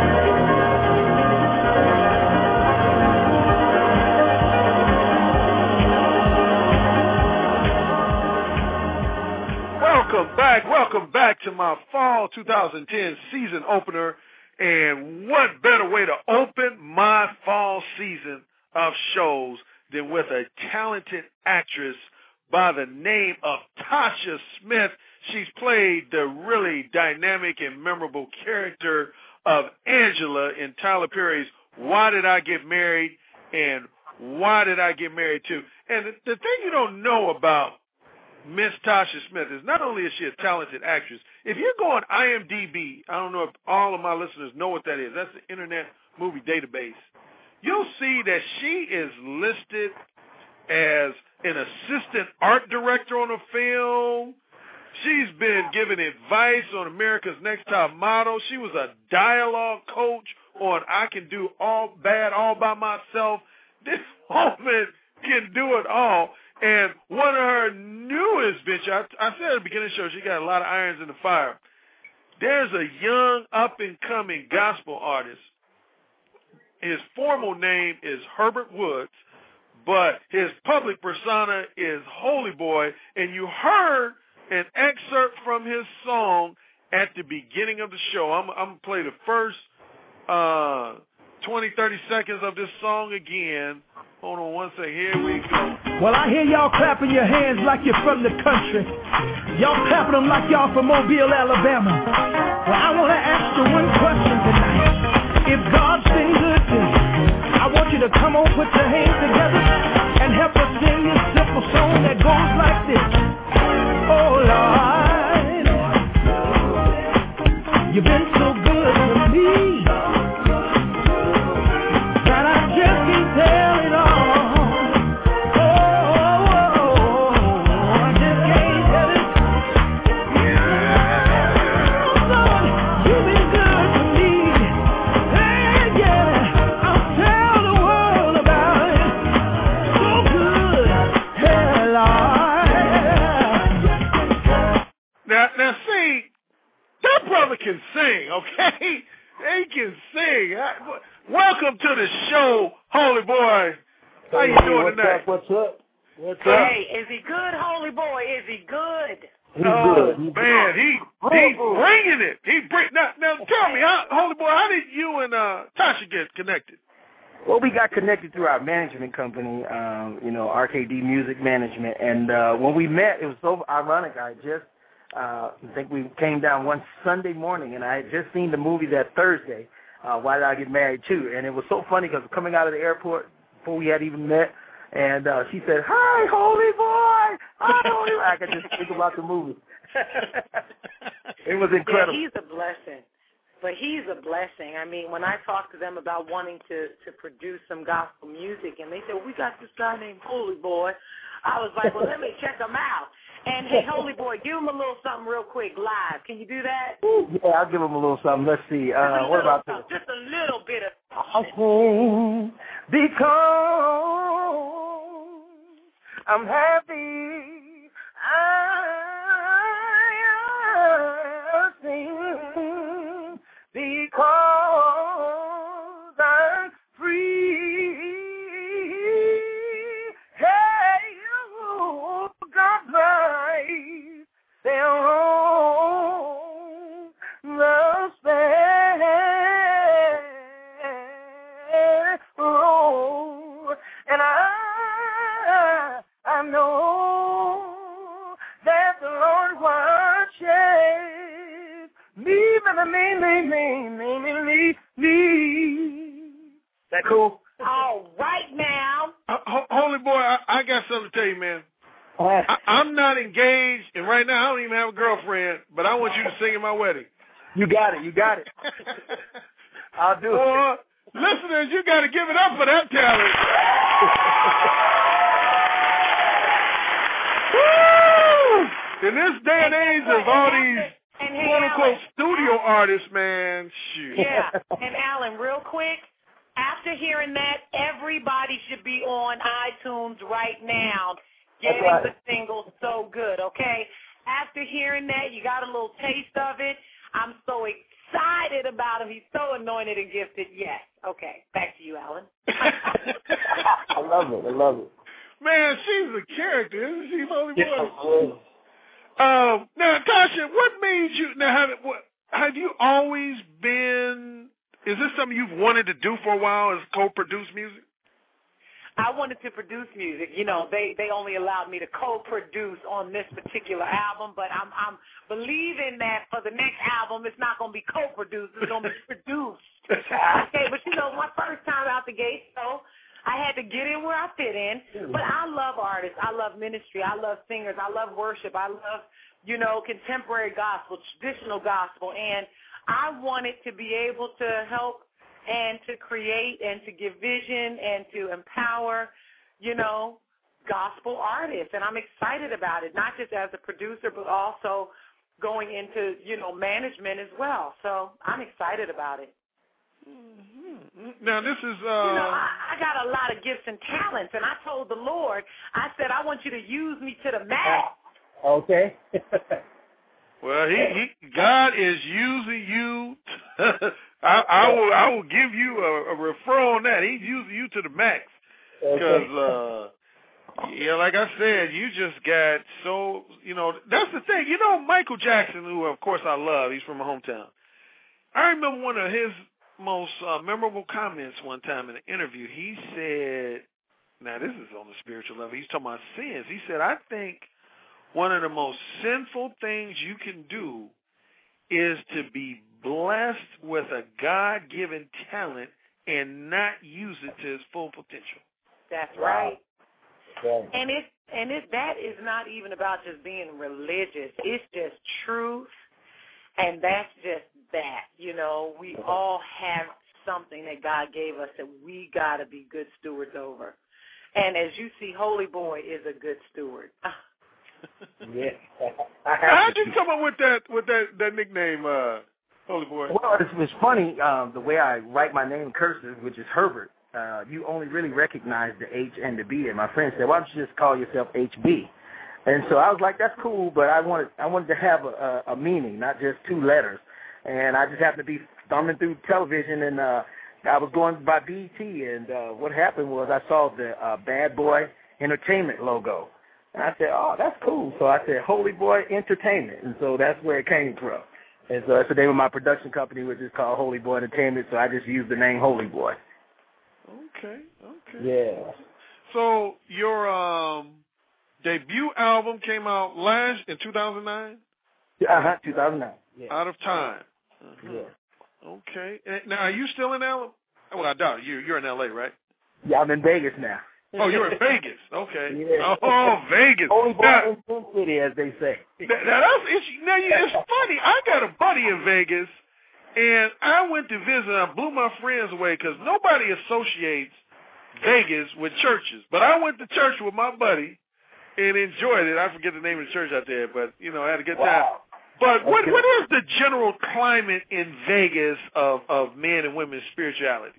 [SPEAKER 4] Welcome back, welcome back to my fall two thousand ten season opener. And what better way to open my fall season of shows than with a talented actress by the name of Tasha Smith. She's played the really dynamic and memorable character of Angela in Tyler Perry's Why Did I Get Married and Why Did I Get Married To? And the, the thing you don't know about Miss Tasha Smith is not only is she a talented actress, if you go on I M D B, I don't know if all of my listeners know what that is. That's the Internet Movie Database. You'll see that she is listed as an assistant art director on a film. She's been given advice on America's Next Top Model. She was a dialogue coach on I Can Do All Bad All By Myself. This woman can do it all. And one of her newest ventures, I, I said at the beginning of the show, she got a lot of irons in the fire. There's a young, up-and-coming gospel artist. His formal name is Herbert Woods, but his public persona is Holy Boy. And you heard an excerpt from his song at the beginning of the show. I'm, I'm going to play the first uh, twenty, thirty seconds of this song again. Hold on one second. Here we go.
[SPEAKER 2] Well, I hear y'all clapping your hands like you're from the country. Y'all clapping them like y'all from Mobile, Alabama. Well, I want to ask you one question tonight. If God's been good to you, I want you to come on, put your hands together, and help us sing this simple song that goes like this. Oh, Lord, you've been so good to me.
[SPEAKER 4] Can sing, okay? They can sing. Welcome to the show, Holy Boy. How you doing
[SPEAKER 17] what's
[SPEAKER 4] tonight?
[SPEAKER 17] Up, what's up? What's
[SPEAKER 15] hey,
[SPEAKER 17] up?
[SPEAKER 15] Hey, is he good, Holy Boy? Is he good?
[SPEAKER 17] He's
[SPEAKER 4] oh,
[SPEAKER 17] good. He's
[SPEAKER 4] man,
[SPEAKER 17] good.
[SPEAKER 4] he he's bringing it. He bring now. Now tell me, how, Holy Boy, how did you and uh, Tasha get connected?
[SPEAKER 17] Well, we got connected through our management company, um, you know, R K D Music Management, and uh, when we met, it was so ironic. I just Uh, I think we came down one Sunday morning, and I had just seen the movie that Thursday, uh, Why Did I Get Married To? And it was so funny because coming out of the airport before we had even met, and uh, she said, "Hi, Holy Boy! Hi, Holy Boy!" I could just think about the movie. It was incredible.
[SPEAKER 15] Yeah, he's a blessing. But he's a blessing. I mean, when I talked to them about wanting to, to produce some gospel music, and they said, well, we got this guy named Holy Boy, I was like, well, let me check him out. And, hey, Holy Boy, give him a little something real quick live. Can you do that?
[SPEAKER 17] Yeah, I'll give him a little something. Let's see. Uh, what about this?
[SPEAKER 15] Just a little bit of
[SPEAKER 17] I sing because I'm happy. I sing because I'm free. Hey, you got life. They're on the sparrow. And I, I know that the Lord watches me, me, me, me, me, me, me, me. That cool?
[SPEAKER 15] All right now.
[SPEAKER 4] Uh, Holy Boy, I, I got something to tell you, man. I, I'm not engaged, and right now I don't even have a girlfriend, but I want you to sing at my wedding.
[SPEAKER 3] You got it. You got it. I'll do
[SPEAKER 4] Boy,
[SPEAKER 3] it.
[SPEAKER 4] Listeners, you got to give it up for that talent. Woo! In this day and age of all these quote-unquote studio artists, man, shoot.
[SPEAKER 15] Yeah, and Alan, real quick, after hearing that, everybody should be on iTunes right now getting
[SPEAKER 3] right.
[SPEAKER 15] the single So Good, okay? After hearing that, you got a little taste of it. I'm so excited about him. He's so anointed and gifted. Yes. Okay, back to you, Alan.
[SPEAKER 3] I love it. I love it.
[SPEAKER 4] Man, she's a character, isn't she, Holy Boy?
[SPEAKER 3] Yeah.
[SPEAKER 4] Um, now, Tasha, what made you, now, have, what, have you always been, is this something you've wanted to do for a while, is co-produce music?
[SPEAKER 15] I wanted to produce music. You know, they, they only allowed me to co-produce on this particular album, but I'm I'm believing that for the next album, it's not going to be co-produced. It's going to be produced. Okay, but, you know, my first time out the gate, so I had to get in where I fit in. But I love artists. I love ministry. I love singers. I love worship. I love, you know, contemporary gospel, traditional gospel. And I wanted to be able to help and to create and to give vision and to empower, you know, gospel artists. And I'm excited about it, not just as a producer, but also going into, you know, management as well. So I'm excited about it.
[SPEAKER 4] Mm-hmm. Now, this is... Uh...
[SPEAKER 15] You know, I, I got a lot of gifts and talents, and I told the Lord, I said, I want you to use me to the max.
[SPEAKER 3] Okay.
[SPEAKER 4] Well, he, he, God is using you. To, I, I will, I will give you a, a referral on that. He's using you to the max, because, uh, yeah, like I said, you just got so, you know, that's the thing. You know, Michael Jackson, who of course I love, he's from my hometown. I remember one of his most uh, memorable comments one time in an interview. He said, now this is on the spiritual level. He's talking about sins. He said, I think one of the most sinful things you can do is to be blessed with a God-given talent and not use it to its full potential.
[SPEAKER 15] That's right. Wow. And it and it that is not even about just being religious. It's just truth, and that's just that. You know, we all have something that God gave us that we got to be good stewards over. And as you see, Holy Boy is a good steward.
[SPEAKER 3] Yeah.
[SPEAKER 4] How'd you come up with that with that, that nickname, uh, Holy Boy?
[SPEAKER 3] Well, it's, it's funny, um, the way I write my name in cursive, which is Herbert. Uh, you only really recognize the H and the B. And my friend said, why don't you just call yourself H B? And so I was like, that's cool, but I wanted I wanted to have a, a, a meaning, not just two letters. And I just happened to be thumbing through television, and uh, I was going by B E T, and uh, what happened was I saw the uh, Bad Boy Entertainment logo. And I said, oh, that's cool. So I said, Holy Boy Entertainment. And so that's where it came from. And so that's the name of my production company, which is called Holy Boy Entertainment. So I just used the name Holy Boy.
[SPEAKER 4] Okay, okay.
[SPEAKER 3] Yeah.
[SPEAKER 4] So your um, debut album came out last in two thousand nine?
[SPEAKER 3] Uh-huh, two thousand nine. Yeah.
[SPEAKER 4] Out of Time. Uh-huh.
[SPEAKER 3] Yeah.
[SPEAKER 4] Okay. And now, are you still in Alabama? Well, I doubt it. You, you're in L A, right?
[SPEAKER 3] Yeah, I'm in Vegas now.
[SPEAKER 4] Oh, you're in Vegas. Okay.
[SPEAKER 3] Yeah.
[SPEAKER 4] Oh, Vegas.
[SPEAKER 3] Holy Boy
[SPEAKER 4] now,
[SPEAKER 3] in Sin City, as they say.
[SPEAKER 4] Now, that's, it's, now, it's funny. I got a buddy in Vegas, and I went to visit, and I blew my friends away because nobody associates Vegas with churches. But I went to church with my buddy and enjoyed it. I forget the name of the church out there, but, you know, I had a good
[SPEAKER 3] wow.
[SPEAKER 4] time. But what
[SPEAKER 3] okay.
[SPEAKER 4] what is the general climate in Vegas of, of men and women's spirituality?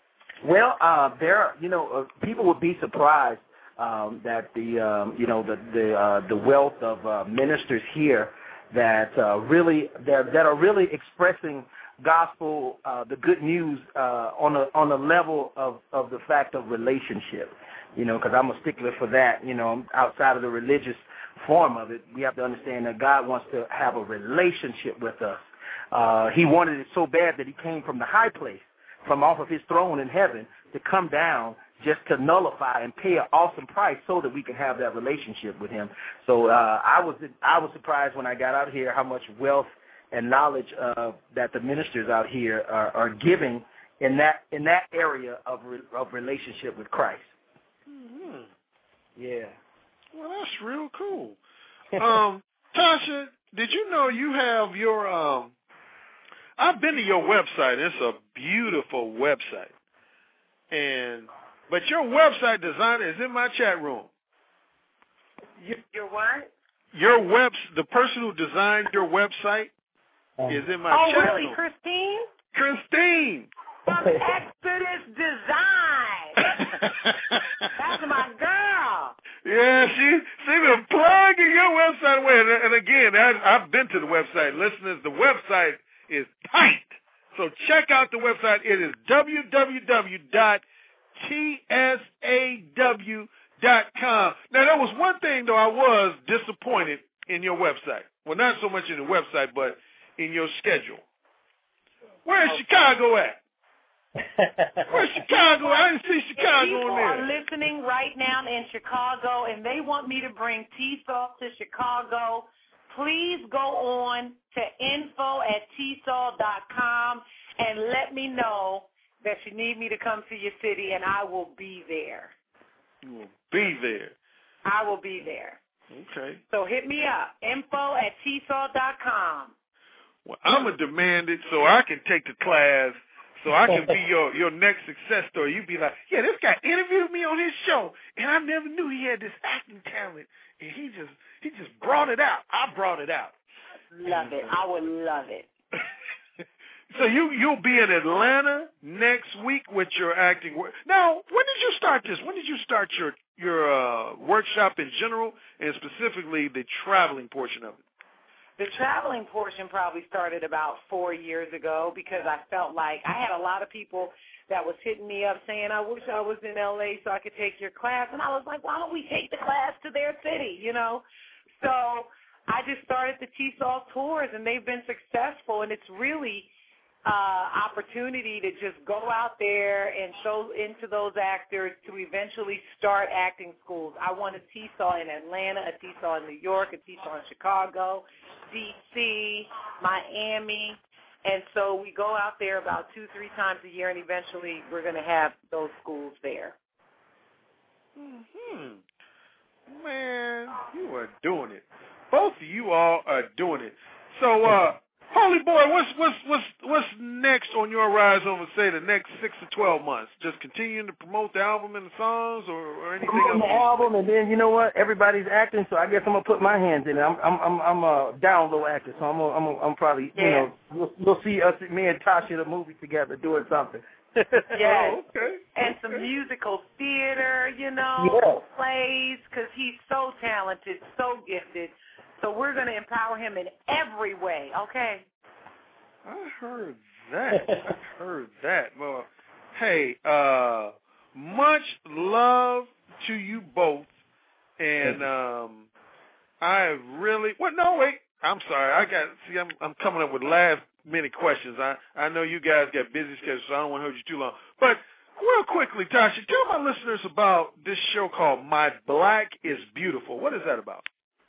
[SPEAKER 3] Well, uh, there, you know, uh, people would be surprised um, that the, um, you know, the the uh, the wealth of uh, ministers here that uh, really that that are really expressing gospel, uh, the good news uh, on a on a level of, of the fact of relationship. You know, because I'm a stickler for that. You know, outside of the religious form of it, we have to understand that God wants to have a relationship with us. Uh, he wanted it so bad that he came from the high place, from off of his throne in heaven, to come down just to nullify and pay an awesome price so that we can have that relationship with him. So uh, I was I was surprised when I got out here how much wealth and knowledge uh, that the ministers out here are, are giving in that in that area of re, of relationship with Christ.
[SPEAKER 4] Mm-hmm.
[SPEAKER 3] Yeah.
[SPEAKER 4] Well, that's real cool. Um, Tasha, did you know you have your, um, I've been to your website. It's a beautiful website. And, but your website design is in my chat room.
[SPEAKER 15] You, your what?
[SPEAKER 4] Your web, the person who designed your website is in my
[SPEAKER 15] oh,
[SPEAKER 4] chat
[SPEAKER 15] really,
[SPEAKER 4] room.
[SPEAKER 15] Christine?
[SPEAKER 4] Christine.
[SPEAKER 15] From Exodus Design. That's my girl.
[SPEAKER 4] Yeah, she she been plugging your website away. And, and again, I, I've been to the website. Listeners, the website is tight. So check out the website. It is w w w dot t s a w dot com. Now, there was one thing, though, I was disappointed in your website. Well, not so much in the website, but in your schedule. Where's okay. Chicago at? Where's Chicago? I didn't see Chicago
[SPEAKER 15] People
[SPEAKER 4] in there.
[SPEAKER 15] are listening right now in Chicago, and they want me to bring T-Sol to Chicago. Please go on to info at t sol dot com and let me know that you need me to come to your city, and I will be there.
[SPEAKER 4] You will be there.
[SPEAKER 15] I will be there.
[SPEAKER 4] Okay.
[SPEAKER 15] So hit me up, info at t sol dot com.
[SPEAKER 4] Well, I'm going to demand it so I can take the class, so I can be your, your next success story. You be like, yeah, this guy interviewed me on his show, and I never knew he had this acting talent, and he just he just brought it out. I brought it out.
[SPEAKER 15] Love it. I would love it.
[SPEAKER 4] So you, you'll be in Atlanta next week with your acting work. Now, when did you start this? When did you start your, your uh, workshop in general, and specifically the traveling portion of it?
[SPEAKER 15] The traveling portion probably started about four years ago because I felt like I had a lot of people that was hitting me up saying, I wish I was in L A so I could take your class. And I was like, why don't we take the class to their city, you know? So I just started the T-Sol tours, and they've been successful, and it's really uh, opportunity to just go out there and show into those actors to eventually start acting schools. I want a T-Sol in Atlanta, a T-Sol in New York, a T-Sol in Chicago, D C, Miami, and so we go out there about two, three times a year, and eventually we're going to have those schools there.
[SPEAKER 4] Hmm. Man, you are doing it. Both of you all are doing it. So, uh, Holy Boy, what's what's what's what's next on your rise over, say, the next six to twelve months? Just continuing to promote the album and the songs, or, or anything
[SPEAKER 3] promote
[SPEAKER 4] else?
[SPEAKER 3] The album, and then you know what? Everybody's acting, so I guess I'm gonna put my hands in it. I'm I'm I'm, I'm a down low actor, so I'm a, I'm a, I'm probably yeah. you know you'll, you'll see us, me and Tasha, the movie together doing something.
[SPEAKER 15] Yes.
[SPEAKER 4] Oh, okay.
[SPEAKER 15] And some
[SPEAKER 4] okay.
[SPEAKER 15] musical theater, you know,
[SPEAKER 3] yeah.
[SPEAKER 15] plays, because he's so talented, so gifted. So we're going to empower him in every way, okay?
[SPEAKER 4] I heard that. I heard that. Well, hey, uh, much love to you both. And um, I really, well, no, wait. I'm sorry. I got, see, I'm, I'm coming up with last minute questions. I, I know you guys got busy schedules, so I don't want to hold you too long. But real quickly, Tasha, tell my listeners about this show called My Black is Beautiful. What is that about?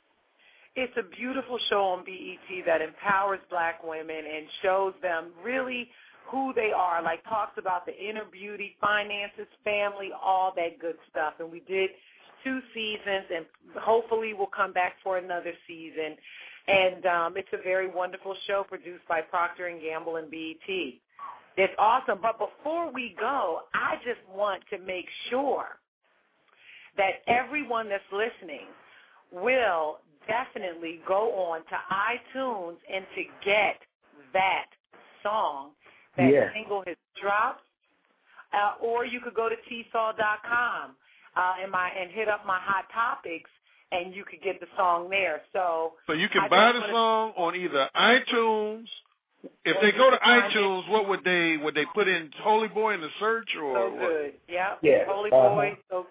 [SPEAKER 15] It's a beautiful show on B E T that empowers black women and shows them really who they are, like talks about the inner beauty, finances, family, all that good stuff. And we did two seasons, and hopefully we'll come back for another season. And um, it's a very wonderful show produced by Procter and Gamble and B E T. It's awesome. But before we go, I just want to make sure that everyone that's listening will definitely go on to iTunes and to get that song, that
[SPEAKER 3] yeah.
[SPEAKER 15] single has dropped, uh, or you could go to t sol dot com uh, and, my, and hit up my Hot Topics, and you could get the song there. So,
[SPEAKER 4] so you can
[SPEAKER 15] I
[SPEAKER 4] buy the
[SPEAKER 15] wanna...
[SPEAKER 4] song on either iTunes. If they go to iTunes, what would they would they put in Holy Boy in the search or
[SPEAKER 15] so
[SPEAKER 4] what?
[SPEAKER 15] good? Yep.
[SPEAKER 3] Yeah.
[SPEAKER 15] Holy
[SPEAKER 3] uh-huh.
[SPEAKER 15] Boy. So.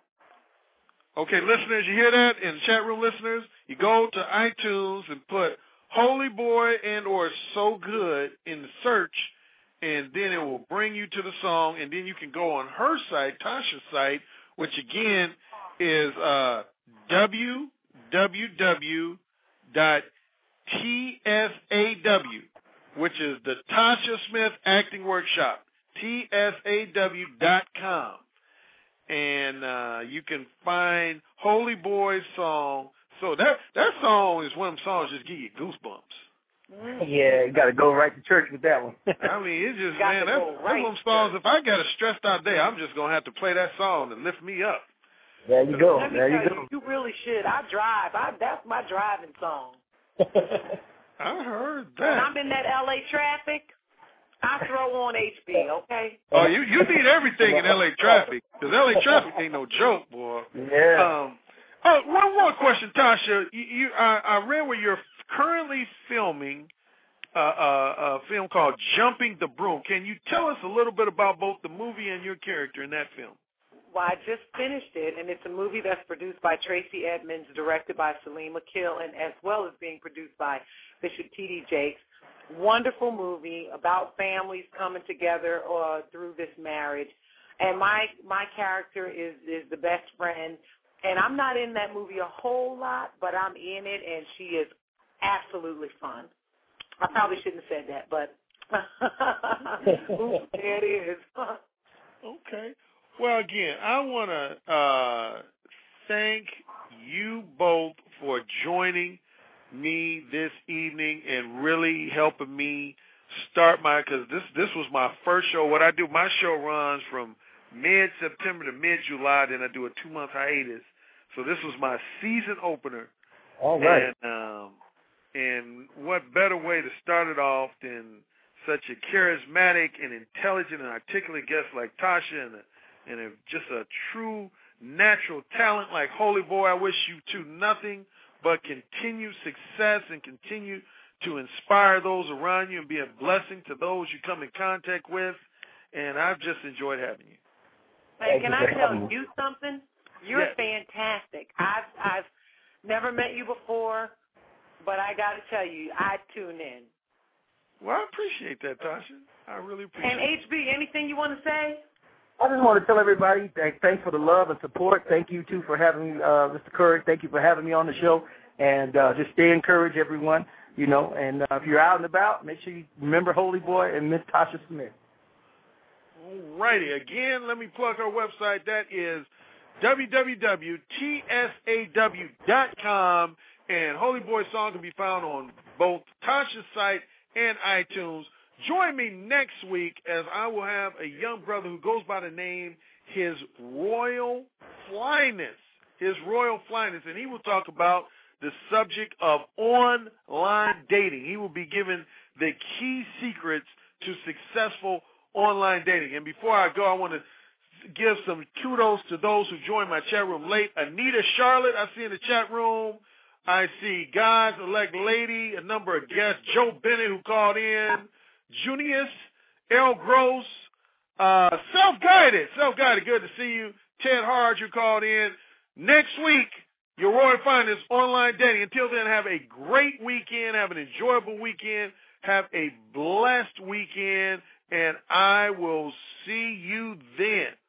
[SPEAKER 4] Okay, listeners, you hear that? In chat room listeners, you go to iTunes and put Holy Boy and or So Good in the search, and then it will bring you to the song, and then you can go on her site, Tasha's site, which again is uh, w w w dot t s a w, which is the Tasha Smith Acting Workshop, t s a w dot com. and uh, you can find Holy Boy's song. So that that song is one of them songs just give you goosebumps.
[SPEAKER 3] Yeah, you got to go right to church with that one.
[SPEAKER 4] I mean, it's just, man, that's, that's one of them songs. If I got a stressed out day, I'm just going to have to play that song to lift me up.
[SPEAKER 3] There you go.
[SPEAKER 15] Let me
[SPEAKER 3] there you
[SPEAKER 15] tell
[SPEAKER 3] go.
[SPEAKER 15] You, you really should. I drive. I, that's my driving song.
[SPEAKER 4] I heard that.
[SPEAKER 15] When I'm in that L A traffic, I throw on H B, okay?
[SPEAKER 4] Oh, you you need everything in L A traffic, because L A traffic ain't no joke, boy.
[SPEAKER 3] Yeah.
[SPEAKER 4] Um, oh, one more question, Tasha. You, you I, I read where you're currently filming uh, uh, a film called Jumping the Broom. Can you tell us a little bit about both the movie and your character in that film?
[SPEAKER 15] Well, I just finished it, and it's a movie that's produced by Tracy Edmonds, directed by Salim Akil, and as well as being produced by Bishop T D Jakes. Wonderful movie about families coming together uh, through this marriage. And my my character is, is the best friend. And I'm not in that movie a whole lot, but I'm in it, and she is absolutely fun. I probably shouldn't have said that, but oops, there it is.
[SPEAKER 4] Okay. Well, again, I want to uh, thank you both for joining me this evening and really helping me start my, because this this was my first show. What I do, my show runs from mid-September to mid-July, then I do a two-month hiatus. So this was my season opener.
[SPEAKER 3] All right.
[SPEAKER 4] And, um, and what better way to start it off than such a charismatic and intelligent and articulate guest like Tasha, and, a, and a, just a true natural talent like Holy Boy. I wish you two nothing but continued success and continue to inspire those around you and be a blessing to those you come in contact with. And I've just enjoyed having you.
[SPEAKER 15] Hey, can I tell you something? You're
[SPEAKER 4] Yeah.
[SPEAKER 15] fantastic. I've I've never met you before, but I got to tell you, I tune in.
[SPEAKER 4] Well, I appreciate that, Tasha. I really appreciate
[SPEAKER 15] And
[SPEAKER 4] it.
[SPEAKER 15] H B, anything you want to say?
[SPEAKER 3] I just want to tell everybody, thank, thanks for the love and support. Thank you, too, for having me, uh, Mister Curry. Thank you for having me on the show. And uh, just stay encouraged, everyone, you know. And uh, if you're out and about, make sure you remember Holy Boy and Miss Tasha Smith.
[SPEAKER 4] All righty. Again, let me plug our website. That is w w w dot t s a w dot com. And Holy Boy song can be found on both Tasha's site and iTunes. Join me next week as I will have a young brother who goes by the name His Royal Flyness. His Royal Flyness. And he will talk about the subject of online dating. He will be given the key secrets to successful online dating. And before I go, I want to give some kudos to those who joined my chat room late. Anita Charlotte, I see in the chat room. I see God's elect lady, a number of guests. Joe Bennett, who called in. Junius, L. Gross, uh, Self-Guided. Self-Guided, good to see you. Ted Hard, you called in. Next week, your Royal Finest online dating. Until then, have a great weekend. Have an enjoyable weekend. Have a blessed weekend. And I will see you then.